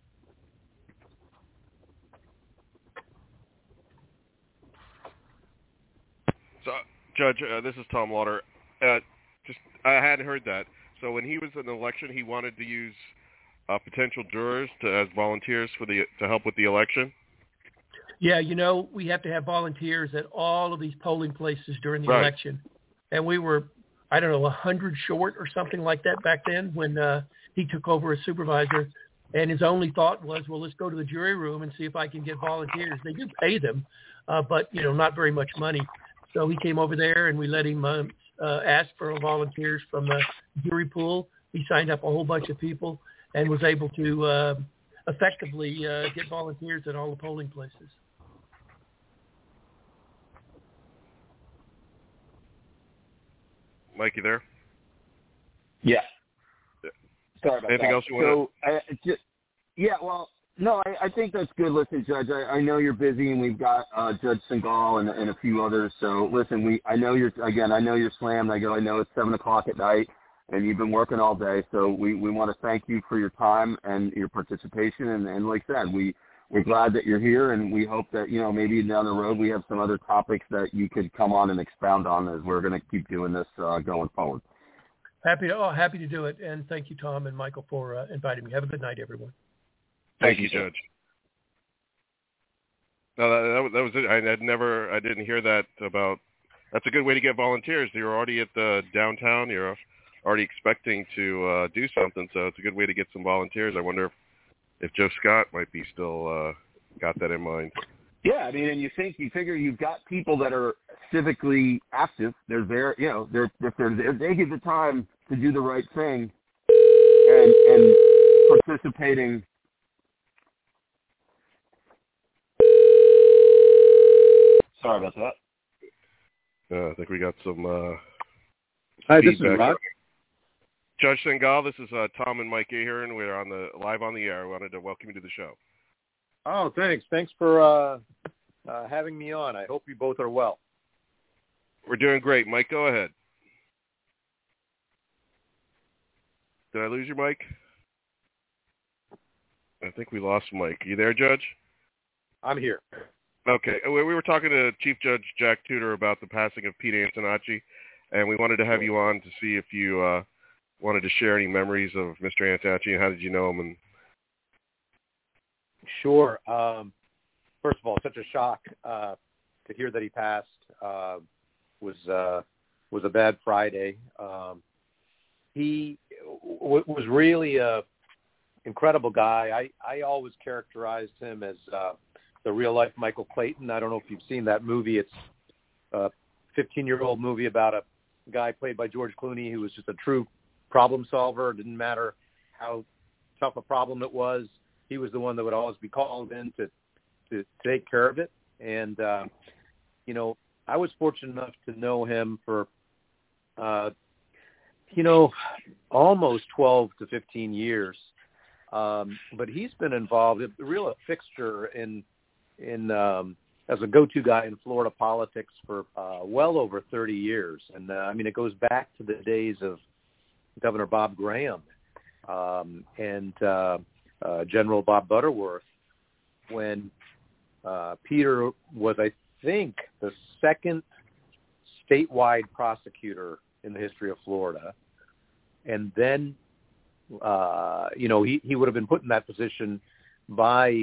So, Judge, uh, this is Tom Lauder. Uh, just I hadn't heard that. So when he was in the election, he wanted to use uh, potential jurors to, as volunteers for the to help with the election. Yeah, you know, we have to have volunteers at all of these polling places during the right. election, and we were, I don't know, a hundred short or something like that back then when uh, he took over as supervisor. And his only thought was, well, let's go to the jury room and see if I can get volunteers. They do pay them, uh, but you know, not very much money. So he came over there, and we let him uh, uh, ask for volunteers from the jury pool. He signed up a whole bunch of people and was able to uh, effectively uh, get volunteers at all the polling places. Mike, you there? Yeah. Sorry about Anything that. else you want so, I, just, yeah, well, no, I, I think that's good. Listen, Judge, I, I know you're busy, and we've got uh, Judge Singal and, and a few others. So, listen, we I know you're again. I know you're slammed. I go. I know it's seven o'clock at night, and you've been working all day. So, we, we want to thank you for your time and your participation. And, and like I said, we we're glad that you're here, and we hope that you know maybe down the road we have some other topics that you could come on and expound on as we're going to keep doing this uh, going forward. Happy to oh, happy to do it, and thank you, Tom and Michael, for uh, inviting me. Have a good night, everyone. Thank, Thank you, you, Judge. No, that, that was it. I had never, I didn't hear that about. That's a good way to get volunteers. You're already at the downtown. You're already expecting to uh, do something, so it's a good way to get some volunteers. I wonder if, if Joe Scott might be still uh, got that in mind. Yeah, I mean, and you think you figure you've got people that are civically active. They're there, you know. They're if they're if they give the time to do the right thing, and and participating. Sorry about that. Uh, I think we got some uh, Hi, feedback. this is Rock. Judge Singal, this is uh, Tom and Mike Ahern. We're on the live on the air. We wanted to welcome you to the show. Oh, thanks. Thanks for uh, uh, having me on. I hope you both are well. We're doing great. Mike, go ahead. Did I lose your mic? I think we lost Mike. You there, Judge? I'm here. Okay. We were talking to Chief Judge Jack Tudor about the passing of Pete Antonacci, and we wanted to have you on to see if you uh, wanted to share any memories of Mister Antonacci and how did you know him. And Sure. Um, first of all, such a shock uh, to hear that he passed. Uh, was uh, was a bad Friday. Um, he w- was really a incredible guy. I, I always characterized him as uh, the real life Michael Clayton. I don't know if you've seen that movie. It's a fifteen-year-old movie about a guy played by George Clooney who was just a true problem solver. It didn't matter how tough a problem it was. He was the one that would always be called in to, to take care of it. And, uh, you know, I was fortunate enough to know him for, uh, you know, almost twelve to fifteen years. Um, but he's been involved, a real fixture in, in um, as a go-to guy in Florida politics for uh, well over thirty years. And, uh, I mean, it goes back to the days of Governor Bob Graham um, and uh, uh, General Bob Butterworth when uh, Peter was, I think, the second statewide prosecutor in the history of Florida. And then, uh, you know, he, he would have been put in that position by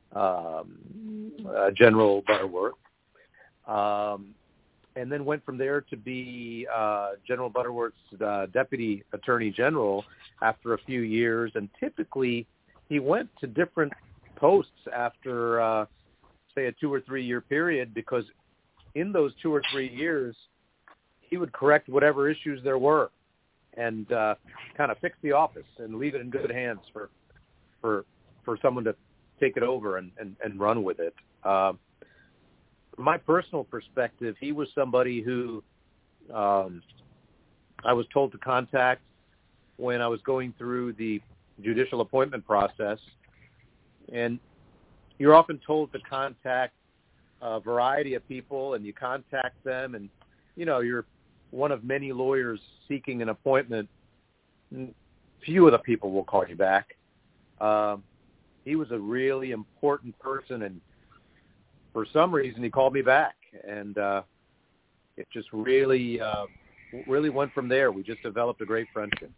um, uh, General Butterworth, um, and then went from there to be uh, General Butterworth's uh, Deputy Attorney General after a few years. And typically, he went to different posts after, uh, say, a two or three year period, because in those two or three years, he would correct whatever issues there were and uh, kind of fix the office and leave it in good hands for for for someone to take it over and, and, and run with it. Uh, from my personal perspective, he was somebody who um, I was told to contact when I was going through the judicial appointment process. And you're often told to contact a variety of people, and you contact them, and, you know, you're one of many lawyers seeking an appointment. Few of the people will call you back. Um, he was a really important person, and for some reason he called me back, and uh, it just really, uh, really went from there. We just developed a great friendship.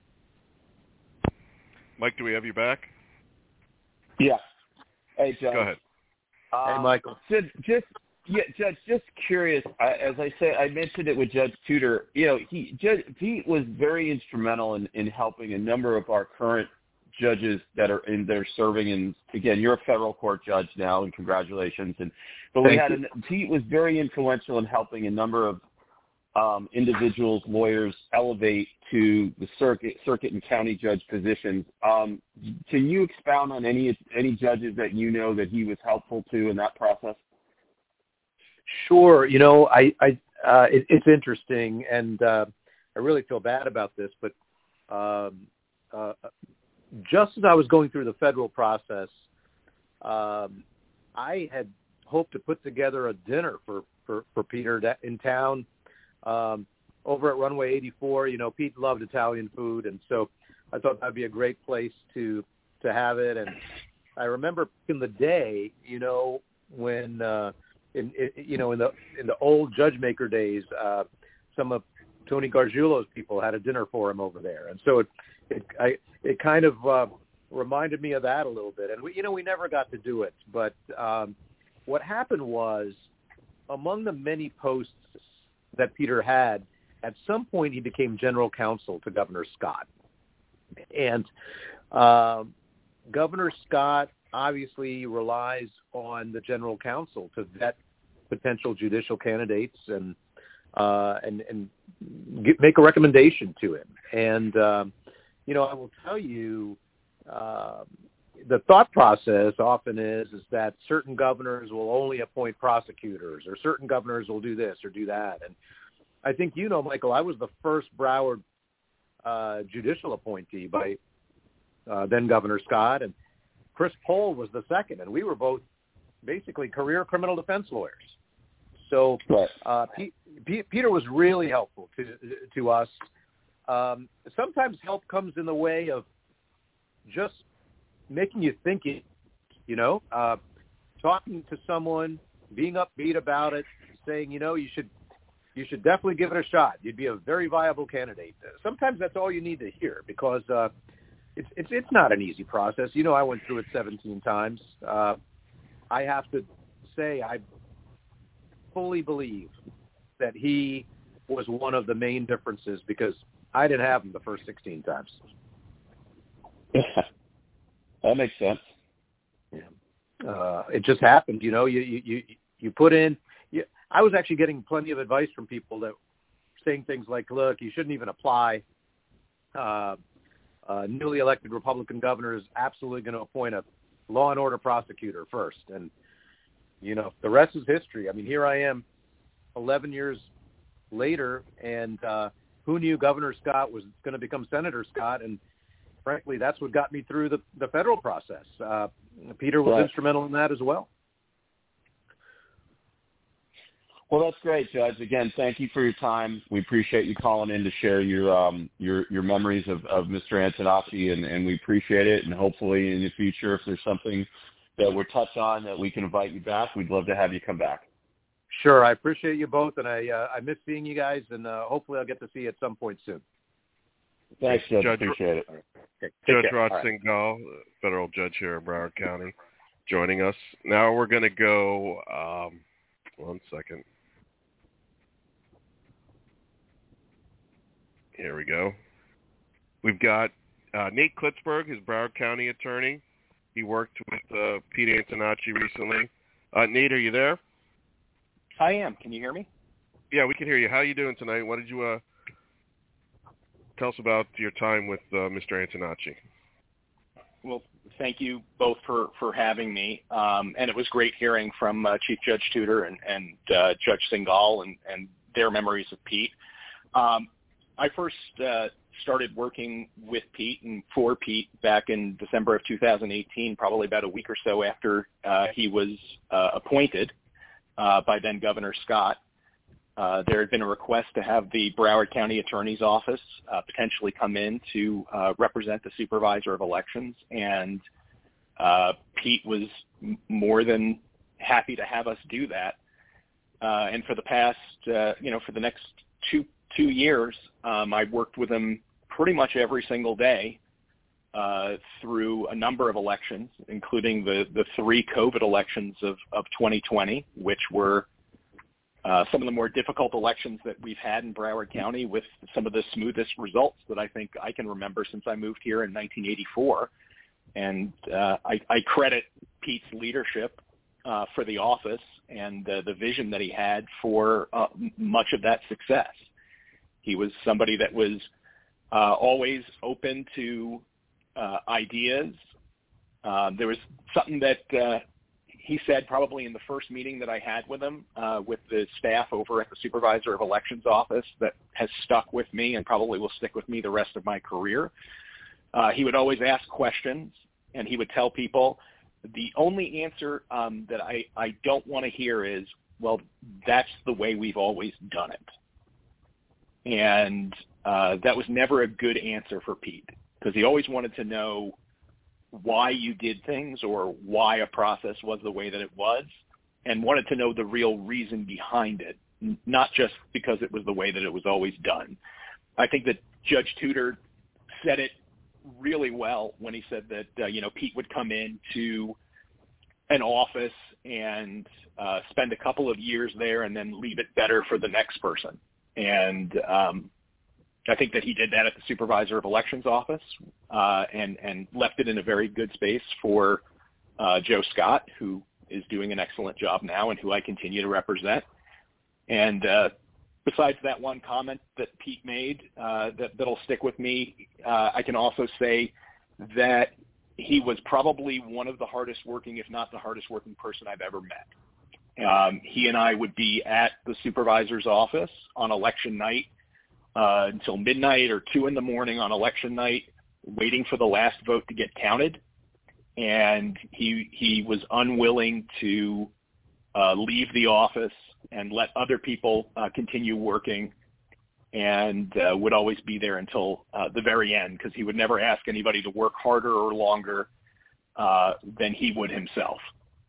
Mike, do we have you back? Yeah. Hey, Judge. Go ahead. Um, Hey, Michael. Just, just yeah, Judge. Just curious. I, as I said, I mentioned it with Judge Tudor. You know, he Judge Pete was very instrumental in, in helping a number of our current judges that are in there serving. And again, you're a federal court judge now, and congratulations. And but we Thank had you. a, Pete was very influential in helping a number of um, individuals, lawyers, elevate to the circuit, circuit and county judge positions. Um, can you expound on any any judges that you know that he was helpful to in that process? Sure. You know, I, I uh, it, it's interesting, and uh, I really feel bad about this, but um, uh, just as I was going through the federal process, um, I had hoped to put together a dinner for, for, for Peter in town um, over at Runway eighty-four. You know, Pete loved Italian food, and so I thought that'd be a great place to to have it. And I remember in the day, you know, when uh, in, in you know in the in the old Judge Maker days, uh, some of Tony Gargiulo's people had a dinner for him over there, and so it it I it kind of uh, reminded me of that a little bit. And we you know we never got to do it, but um, what happened was, among the many posts that Peter had, at some point he became general counsel to Governor Scott. And um, Governor Scott obviously relies on the general counsel to vet potential judicial candidates and uh, and, and get, make a recommendation to him. And, um, you know, I will tell you, uh, the thought process often is, is that certain governors will only appoint prosecutors, or certain governors will do this or do that. And I think, you know, Michael, I was the first Broward uh, judicial appointee by uh, then Governor Scott, and Chris Pohl was the second, and we were both basically career criminal defense lawyers. So uh, P- P- Peter was really helpful to to us. Um, sometimes help comes in the way of just making you think it, you know, uh, talking to someone, being upbeat about it, saying, you know, you should you should definitely give it a shot. You'd be a very viable candidate. Sometimes that's all you need to hear, because uh, it's it's it's not an easy process. You know, I went through it seventeen times. Uh, I have to say I fully believe that he was one of the main differences, because I didn't have him the first sixteen times. Yeah. That makes sense. Yeah. Uh, it just happened, you know. You you you, you put in. You, I was actually getting plenty of advice from people that were saying things like, "Look, you shouldn't even apply. Uh, uh, newly elected Republican governor is absolutely going to appoint a law and order prosecutor first." And you know, the rest is history. I mean, here I am, eleven years later, and uh, who knew Governor Scott was going to become Senator Scott? And frankly, that's what got me through the, the federal process. Uh, Peter was right. instrumental in that as well. Well, that's great, Judge. Again, thank you for your time. We appreciate you calling in to share your um, your your memories of, of Mister Antonopoulos, and, and we appreciate it. And hopefully in the future, if there's something that we're touched on that we can invite you back, we'd love to have you come back. Sure. I appreciate you both, and I uh, I miss seeing you guys, and uh, hopefully I'll get to see you at some point soon. Thanks, Judge. Judge Appreciate it. Okay. Judge care. Rod All right. Singhal, federal judge here in Broward County. joining us. Now we're going to go, um, one second. Here we go. We've got uh, Nate Klitzberg, his Broward County attorney. He worked with uh, Pete Antonacci recently. Uh, Nate, are you there? I am. Can you hear me? Yeah, we can hear you. How are you doing tonight? What did you uh, tell us about your time with uh, Mister Antonacci? Well, thank you both for, for having me. Um, and it was great hearing from uh, Chief Judge Tudor and, and uh, Judge Singal and, and their memories of Pete. Um, I first uh, started working with Pete and for Pete back in December of two thousand eighteen, probably about a week or so after uh, he was uh, appointed uh, by then Governor Scott. Uh, there had been a request to have the Broward County Attorney's Office uh, potentially come in to uh, represent the Supervisor of Elections, and uh, Pete was m- more than happy to have us do that. Uh, and for the past, uh, you know, for the next two two years, um, I worked with him pretty much every single day uh, through a number of elections, including the, the three COVID elections of, of twenty twenty, which were uh, some of the more difficult elections that we've had in Broward County, with some of the smoothest results that I think I can remember since I moved here in nineteen eighty-four. And uh, I, I credit Pete's leadership uh, for the office and uh, the vision that he had for uh, much of that success. He was somebody that was uh, always open to uh, ideas. Uh, there was something that uh, he said probably in the first meeting that I had with him, uh, with the staff over at the Supervisor of Elections office, that has stuck with me and probably will stick with me the rest of my career. Uh, he would always ask questions, and he would tell people, the only answer um, that I, I don't want to hear is, well, that's the way we've always done it. And uh, that was never a good answer for Pete, because he always wanted to know why you did things or why a process was the way that it was, and wanted to know the real reason behind it, not just because it was the way that it was always done. I think that Judge Tudor said it really well when he said that, uh, you know, Pete would come into an office and uh, spend a couple of years there and then leave it better for the next person. And um, I think that he did that at the Supervisor of Elections office uh, and, and left it in a very good space for uh, Joe Scott, who is doing an excellent job now and who I continue to represent. And uh, besides that one comment that Pete made uh, that, that'll stick with me, uh, I can also say that he was probably one of the hardest working, if not the hardest working person I've ever met. Um, he and I would be at the supervisor's office on election night uh, until midnight or two in the morning on election night, waiting for the last vote to get counted. And he he was unwilling to uh, leave the office and let other people uh, continue working, and uh, would always be there until uh, the very end, because he would never ask anybody to work harder or longer uh, than he would himself.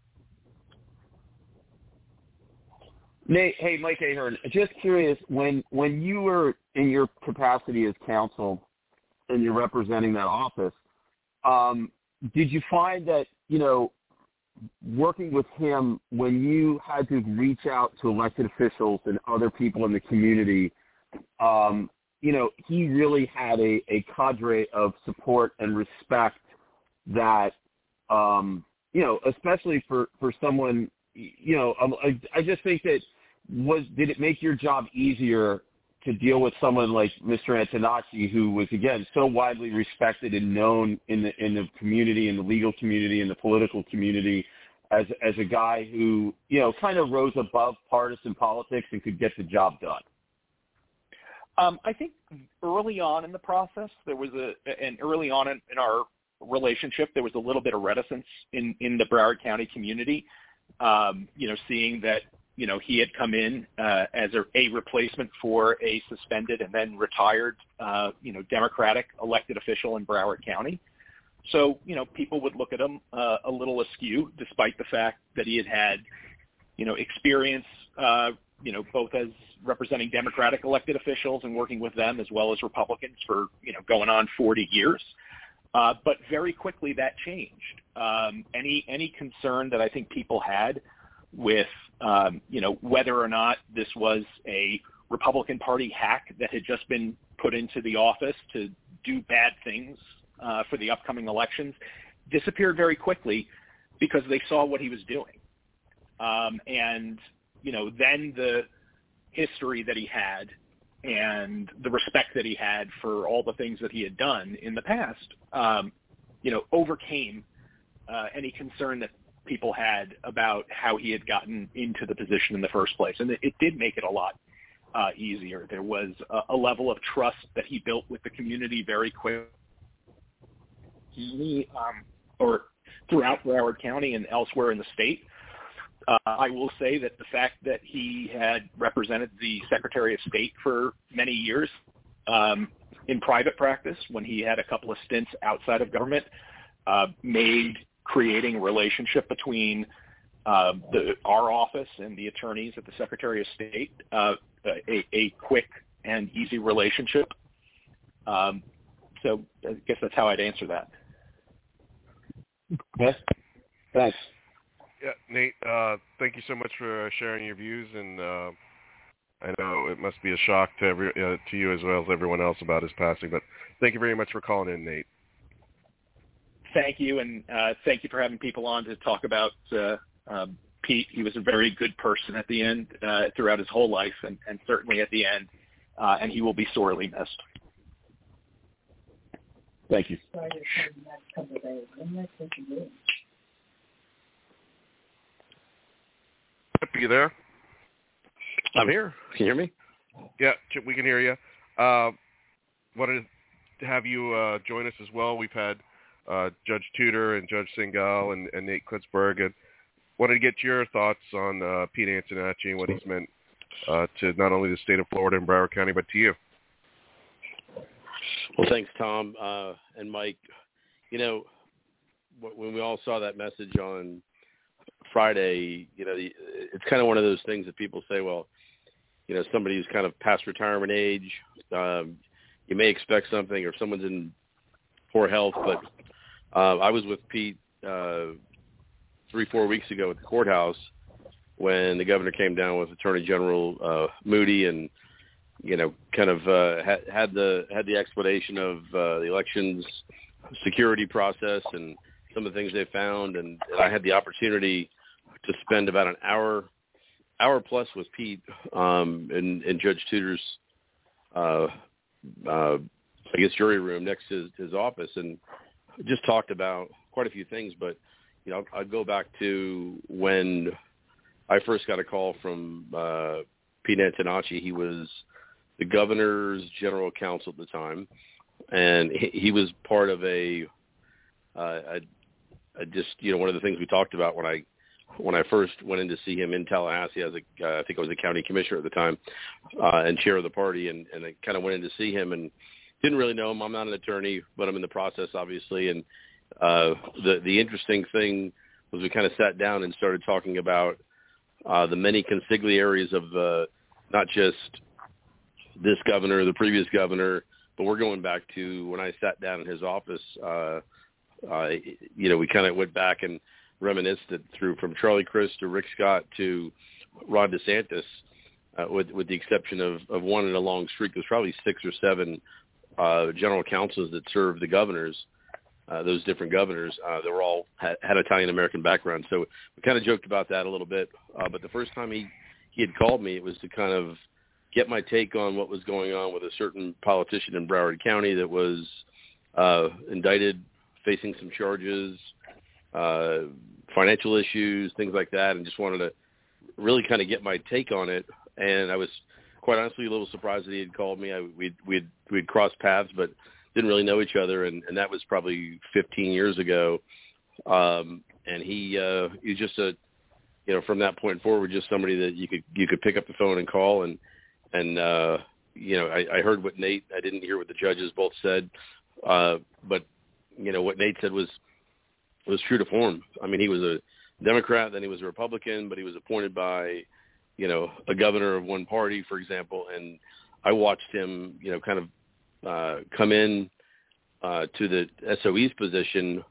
Nate, hey, Mike Ahern, just curious, when when you were in your capacity as counsel and you're representing that office, um, did you find that, you know, working with him, when you had to reach out to elected officials and other people in the community, um, you know, he really had a, a cadre of support and respect that, um, you know, especially for, for someone, you know, I, I just think that, was did it make your job easier to deal with someone like Mister Antonacci, who was, again, so widely respected and known in the in the community, in the legal community, in the political community, as as a guy who, you know, kind of rose above partisan politics and could get the job done? Um, I think early on in the process, there was a, and early on in, in our relationship, there was a little bit of reticence in, in the Broward County community, um, you know, seeing that, you know, he had come in uh, as a, a replacement for a suspended and then retired, uh, you know, Democratic elected official in Broward County. So, you know, people would look at him uh, a little askew, despite the fact that he had had, you know, experience, uh, you know, both as representing Democratic elected officials and working with them, as well as Republicans for, you know, going on forty years. Uh, but very quickly that changed. Um, any any concern that I think people had with, um, you know, whether or not this was a Republican Party hack that had just been put into the office to do bad things uh, for the upcoming elections disappeared very quickly because they saw what he was doing. Um, and, you know, then the history that he had and the respect that he had for all the things that he had done in the past, um, you know, overcame uh, any concern that people had about how he had gotten into the position in the first place. And it, it did make it a lot uh, easier. There was a, a level of trust that he built with the community very quickly, um, or throughout Broward County and elsewhere in the state. Uh, I will say that the fact that he had represented the Secretary of State for many years um, in private practice when he had a couple of stints outside of government uh, made creating a relationship between uh, the, our office and the attorneys at the Secretary of State uh, a, a quick and easy relationship. Um, so I guess that's how I'd answer that. Yes. Thanks. Yeah, Nate, uh, thank you so much for sharing your views, and uh, I know it must be a shock to every uh, to you as well as everyone else about his passing, but thank you very much for calling in, Nate. Thank you, and uh, thank you for having people on to talk about uh, um, Pete. He was a very good person at the end, uh, throughout his whole life, and, and certainly at the end, uh, and he will be sorely missed. Thank you. Are you there? I'm here. Can you hear me? Yeah, Chip, we can hear you. Uh, wanted to have you uh, join us as well. We've had uh, Judge Tudor and Judge Singal and, and Nate Klitzberg, and wanted to get your thoughts on uh, Pete Antonacci and what he's meant uh, to not only the state of Florida and Broward County, but to you. Well, thanks, Tom uh, and Mike. You know, when we all saw that message on Friday, you know, it's kind of one of those things that people say, well, you know, somebody who's kind of past retirement age, um, you may expect something, or if someone's in poor health. But uh, I was with Pete uh, three, four weeks ago at the courthouse when the governor came down with Attorney General uh, Moody, and you know, kind of uh, had, had the had the explanation of uh, the elections security process and some of the things they found, and, and I had the opportunity to spend about an hour, hour plus with Pete um, in, in Judge Tudor's, uh, uh, I guess, jury room next to his, his office, and just talked about quite a few things. But you know, I'd go back to when I first got a call from uh, Pete Antonacci. He was the governor's general counsel at the time, and he, he was part of a, uh, a, a just you know one of the things we talked about when I when I first went in to see him in Tallahassee as a uh, I think I was a county commissioner at the time uh, and chair of the party, and, and I kind of went in to see him and didn't really know him. I'm not an attorney, but I'm in the process, obviously. And uh, the the interesting thing was we kind of sat down and started talking about uh, the many consigliaries of uh, not just this governor, the previous governor, but we're going back to when I sat down in his office. Uh, uh, you know, we kind of went back and reminisced it through from Charlie Crist to Rick Scott to Ron DeSantis, uh, with with the exception of, of one in a long streak. There's probably six or seven uh, general counsels that served the governors, uh, those different governors. Uh, they were all had, had Italian-American background. So we kind of joked about that a little bit. Uh, but the first time he, he had called me, it was to kind of get my take on what was going on with a certain politician in Broward County that was uh, indicted, facing some charges, uh, financial issues, things like that, and just wanted to really kind of get my take on it. And I was quite honestly a little surprised that he had called me. I, we'd, we'd, we'd crossed paths, but didn't really know each other. And, and that was probably fifteen years ago. Um, and he, uh, he was just a, you know, from that point forward, just somebody that you could, you could pick up the phone and call. And, and, uh, you know, I, I heard what Nate, I didn't hear what the judges both said. Uh, but, you know, what Nate said was, was true to form. I mean, he was a Democrat, then he was a Republican, but he was appointed by, you know, a governor of one party, for example. And I watched him, you know, kind of uh, come in uh, to the S O E's position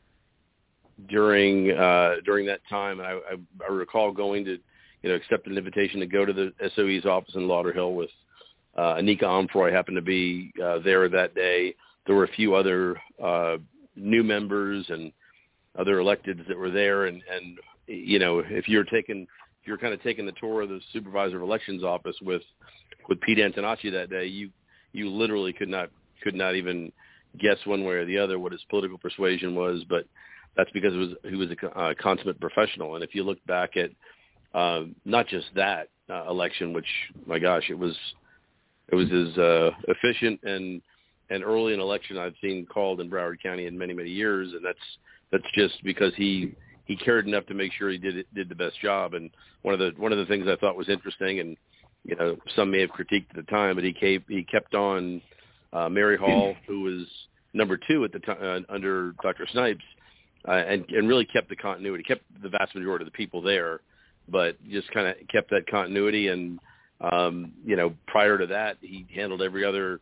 during uh, during that time. And I, I, I recall going to, you know, accept an invitation to go to the S O E's office in Lauderhill with uh, Anika Omfroy happened to be uh, there that day. There were a few other uh, new members and other electeds that were there. And, and you know, if you're taking, if you're kind of taking the tour of the supervisor of elections office with, with Pete Antonacci that day, you, you literally could not, could not even guess one way or the other what his political persuasion was, but that's because it was, he was a uh, consummate professional. And if you look back at uh, not just that uh, election, which, my gosh, it was, it was as uh, efficient and, and early an election I've seen called in Broward County in many, many years. And that's, that's just because he, he cared enough to make sure he did it, did the best job. And one of the, one of the things I thought was interesting, and, you know, some may have critiqued at the time, but he kept, he kept on uh, Mary Hall, who was number two at the time uh, under Doctor Snipes, uh, and, and really kept the continuity, kept the vast majority of the people there, but just kind of kept that continuity. And, um, you know, prior to that, he handled every other,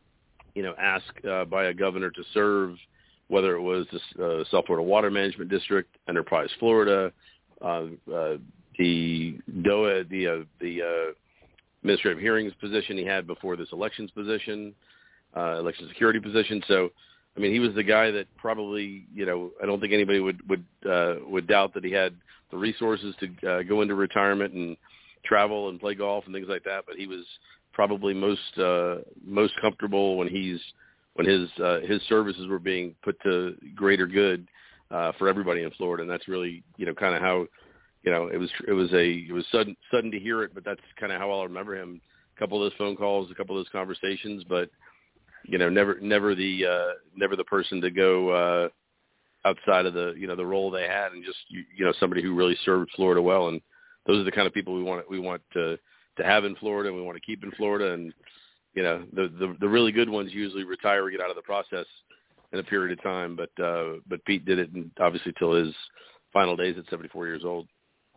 you know, ask uh, by a governor to serve, whether it was the uh, South Florida Water Management District, Enterprise Florida, uh, uh, the D O A, the, uh, the uh, administrative hearings position he had before this elections position, uh, election security position. So, I mean, he was the guy that probably, you know, I don't think anybody would, would, uh, would doubt that he had the resources to uh, go into retirement and travel and play golf and things like that. But he was probably most, uh, most comfortable when he's, when his, uh, his services were being put to greater good, uh, for everybody in Florida. And that's really, you know, kind of how, you know, it was, it was a, it was sudden, sudden to hear it, but that's kind of how I'll remember him. A couple of those phone calls, a couple of those conversations, but, you know, never, never the, uh, never the person to go, uh, outside of the, you know, the role they had, and just, you, you know, somebody who really served Florida well. And those are the kind of people we want, we want to, to have in Florida, and we want to keep in Florida. And, you know, the, the, the really good ones usually retire or get out of the process in a period of time. But, uh, but Pete did it, and obviously till his final days at seventy-four years old.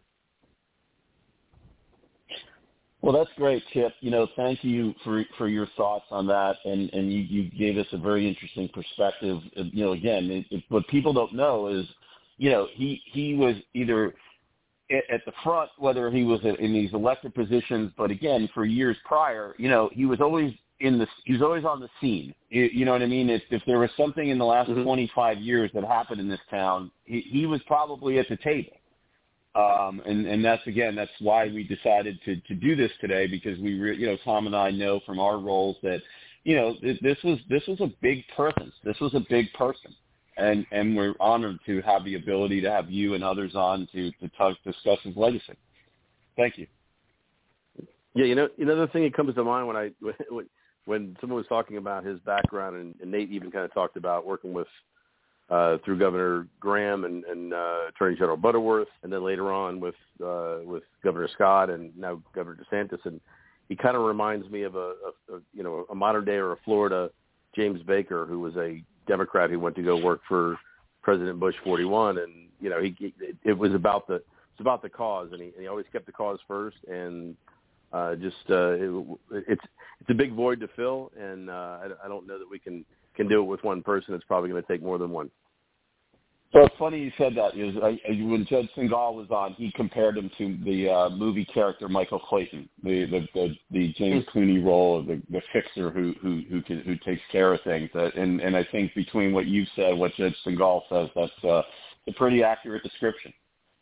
Well, that's great, Chip. You know, thank you for for your thoughts on that, and and you, you gave us a very interesting perspective. You know, again, it, it, what people don't know is, you know, he he was either at, at the front, whether he was in these elected positions, but again, for years prior, you know, he was always in the he was always on the scene. You, you know what I mean? If, if there was something in the last mm-hmm. twenty-five years that happened in this town, he, he was probably at the table. Um, and, and that's, again, that's why we decided to, to do this today, because we, re, you know, Tom and I know from our roles that, you know, this was, this was a big person. This was a big person. And, and we're honored to have the ability to have you and others on to, to talk, discuss his legacy. Thank you. Yeah. You know, another thing that comes to mind when I, when, when someone was talking about his background, and, and Nate even kind of talked about working with, Uh, through Governor Graham and, and uh, Attorney General Butterworth, and then later on with uh, with Governor Scott and now Governor DeSantis. And he kind of reminds me of a, a, a you know a modern day or a Florida James Baker, who was a Democrat who went to go work for President Bush forty-one, and you know he it, it was about the it's about the cause, and he, and he always kept the cause first, and uh, just uh, it, it's it's a big void to fill, and uh, I, I don't know that we can. can do it with one person. It's probably going to take more than one. So it's funny you said that. Is I, when Judge Singal was on, he compared him to the uh, movie character Michael Clayton, the the, the, the James Clooney role of the, the fixer who who who, can, who takes care of things. That, and and I think between what you've said, what Judge Singal says, that's uh, a pretty accurate description.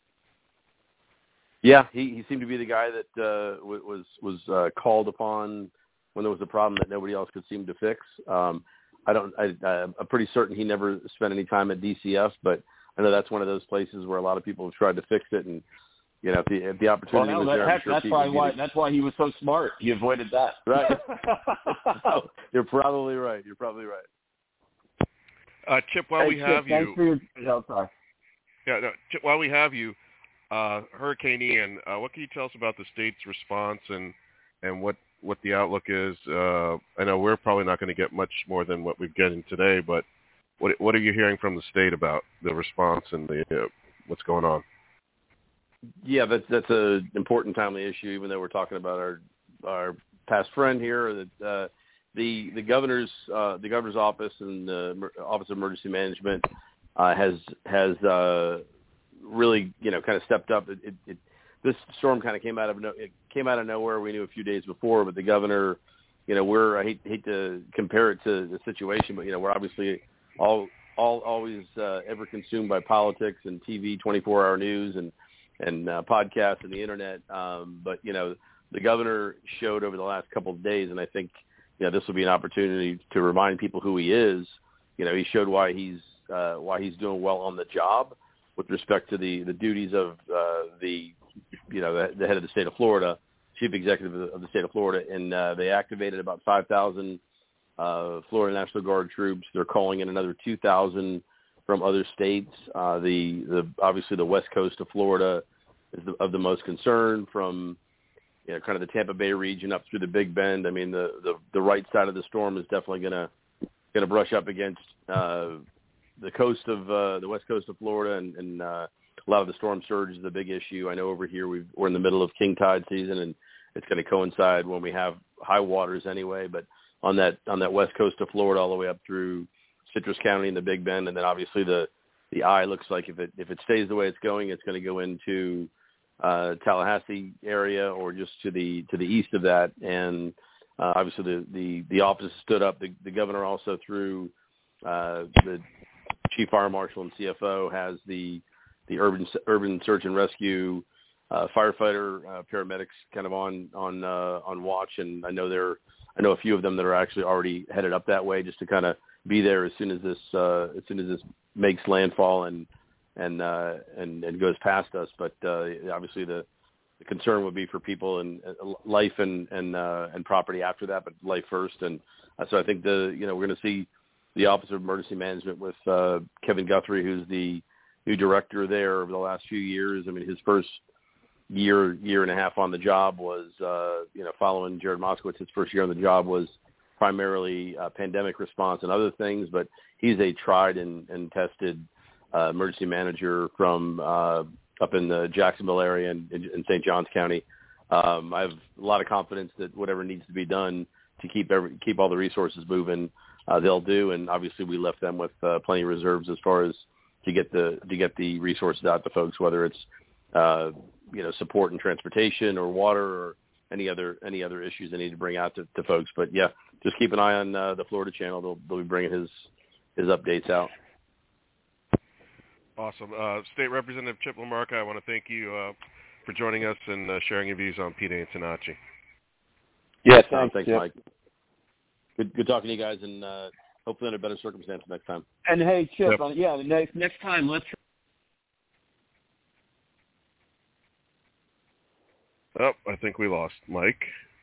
Yeah, he, he seemed to be the guy that uh, was was uh, called upon when there was a problem that nobody else could seem to fix. Um, I don't. I, I'm pretty certain he never spent any time at D C F, but I know that's one of those places where a lot of people have tried to fix it, and you know, if the, if the opportunity well, no, was there, heck, I'm sure that's people probably why. it. That's why he was so smart. He avoided that. Right. oh, you're probably right. You're probably right. Uh, Chip, while hey, we Chip, have you, thanks for your, oh, sorry. yeah, no, Chip, while we have you, uh, Hurricane Ian, uh, what can you tell us about the state's response and and what? what the outlook is? Uh, I know we're probably not going to get much more than what we're getting today, but what what are you hearing from the state about the response and the uh, what's going on? Yeah, that's that's a important timely issue. Even though we're talking about our our past friend here, that uh, the the governor's uh, the governor's office and the Office of Emergency Management uh, has has uh, really you know kind of stepped up. It, it, it, this storm kind of came out of no, it came out of nowhere. We knew a few days before, but the governor, you know, we're I hate hate to compare it to the situation, but you know, we're obviously all all always uh, ever consumed by politics and T V, twenty-four hour news and and uh, podcasts and the internet. Um, but you know, the governor showed over the last couple of days, and I think you know this will be an opportunity to remind people who he is. You know, he showed why he's uh, why he's doing well on the job with respect to the the duties of uh, the you know the, the head of the state of Florida, chief executive of the, of the state of Florida, and uh, they activated about five thousand uh, Florida National Guard troops. They're calling in another two thousand from other states. Uh, the the obviously the west coast of Florida is the, of the most concern, from you know kind of the Tampa Bay region up through the Big Bend. I mean the the, the right side of the storm is definitely gonna gonna brush up against uh, the coast of uh, the west coast of Florida, and, and uh, a lot of the storm surge is a big issue. I know over here we've, we're in the middle of king tide season, and it's going to coincide when we have high waters anyway. But on that on that west coast of Florida, all the way up through Citrus County and the Big Bend, and then obviously the the eye looks like if it if it stays the way it's going, it's going to go into uh, Tallahassee area or just to the to the east of that. And uh, obviously the, the the office stood up. The, the governor also through uh, the chief fire marshal and C F O has the the urban urban search and rescue uh, firefighter uh, paramedics kind of on on uh, on watch, and I know there I know a few of them that are actually already headed up that way just to kind of be there as soon as this uh, as soon as this makes landfall and and uh, and, and goes past us. But uh, obviously the, the concern would be for people and uh, life and and uh, and property after that, but life first. And uh, so I think the you know we're going to see the Office of Emergency Management with uh, Kevin Guthrie, who's the new director there over the last few years. I mean, his first year, year and a half on the job was, uh, you know, following Jared Moskowitz, his first year on the job was primarily uh, pandemic response and other things, but he's a tried and, and tested uh, emergency manager from uh, up in the Jacksonville area and in, in Saint Johns County. Um, I have a lot of confidence that whatever needs to be done to keep every, keep all the resources moving, uh, they'll do. And obviously we left them with uh, plenty of reserves as far as to get the to get the resources out to folks, whether it's uh, you know support and transportation or water or any other any other issues they need to bring out to, to folks. But yeah, just keep an eye on uh, the Florida channel. They'll they'll be bringing his his updates out. Awesome, uh, State Representative Chip LaMarca, I want to thank you uh, for joining us and uh, sharing your views on Pete Antonacci. Yeah, thanks, uh, thanks, Chip. Mike. Good good talking to you guys, and uh, hopefully under better circumstances next time. And hey, Chip, Yep. uh, yeah, the next next time let's. Oh, I think we lost Mike.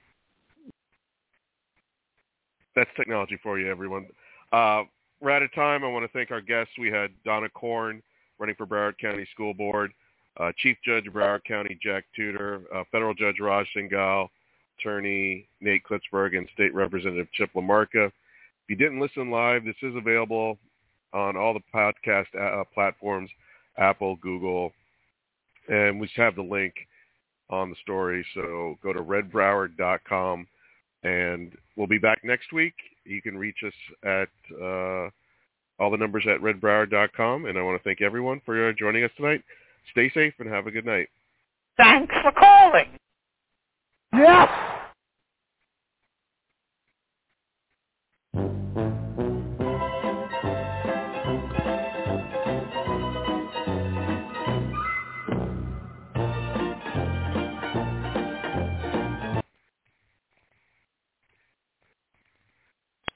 That's technology for you, everyone. Uh, we're out of time. I want to thank our guests. We had Donna Korn running for Broward County School Board, uh, Chief Judge of Broward County Jack Tudor, uh, Federal Judge Raj Singhal, Attorney Nate Klitzberg, and State Representative Chip LaMarca. If you didn't listen live, this is available on all the podcast uh, platforms, Apple, Google, and we just have the link on the story. So go to red broward dot com, and we'll be back next week. You can reach us at uh, all the numbers at red broward dot com, and I want to thank everyone for joining us tonight. Stay safe and have a good night. Thanks for calling. Yes.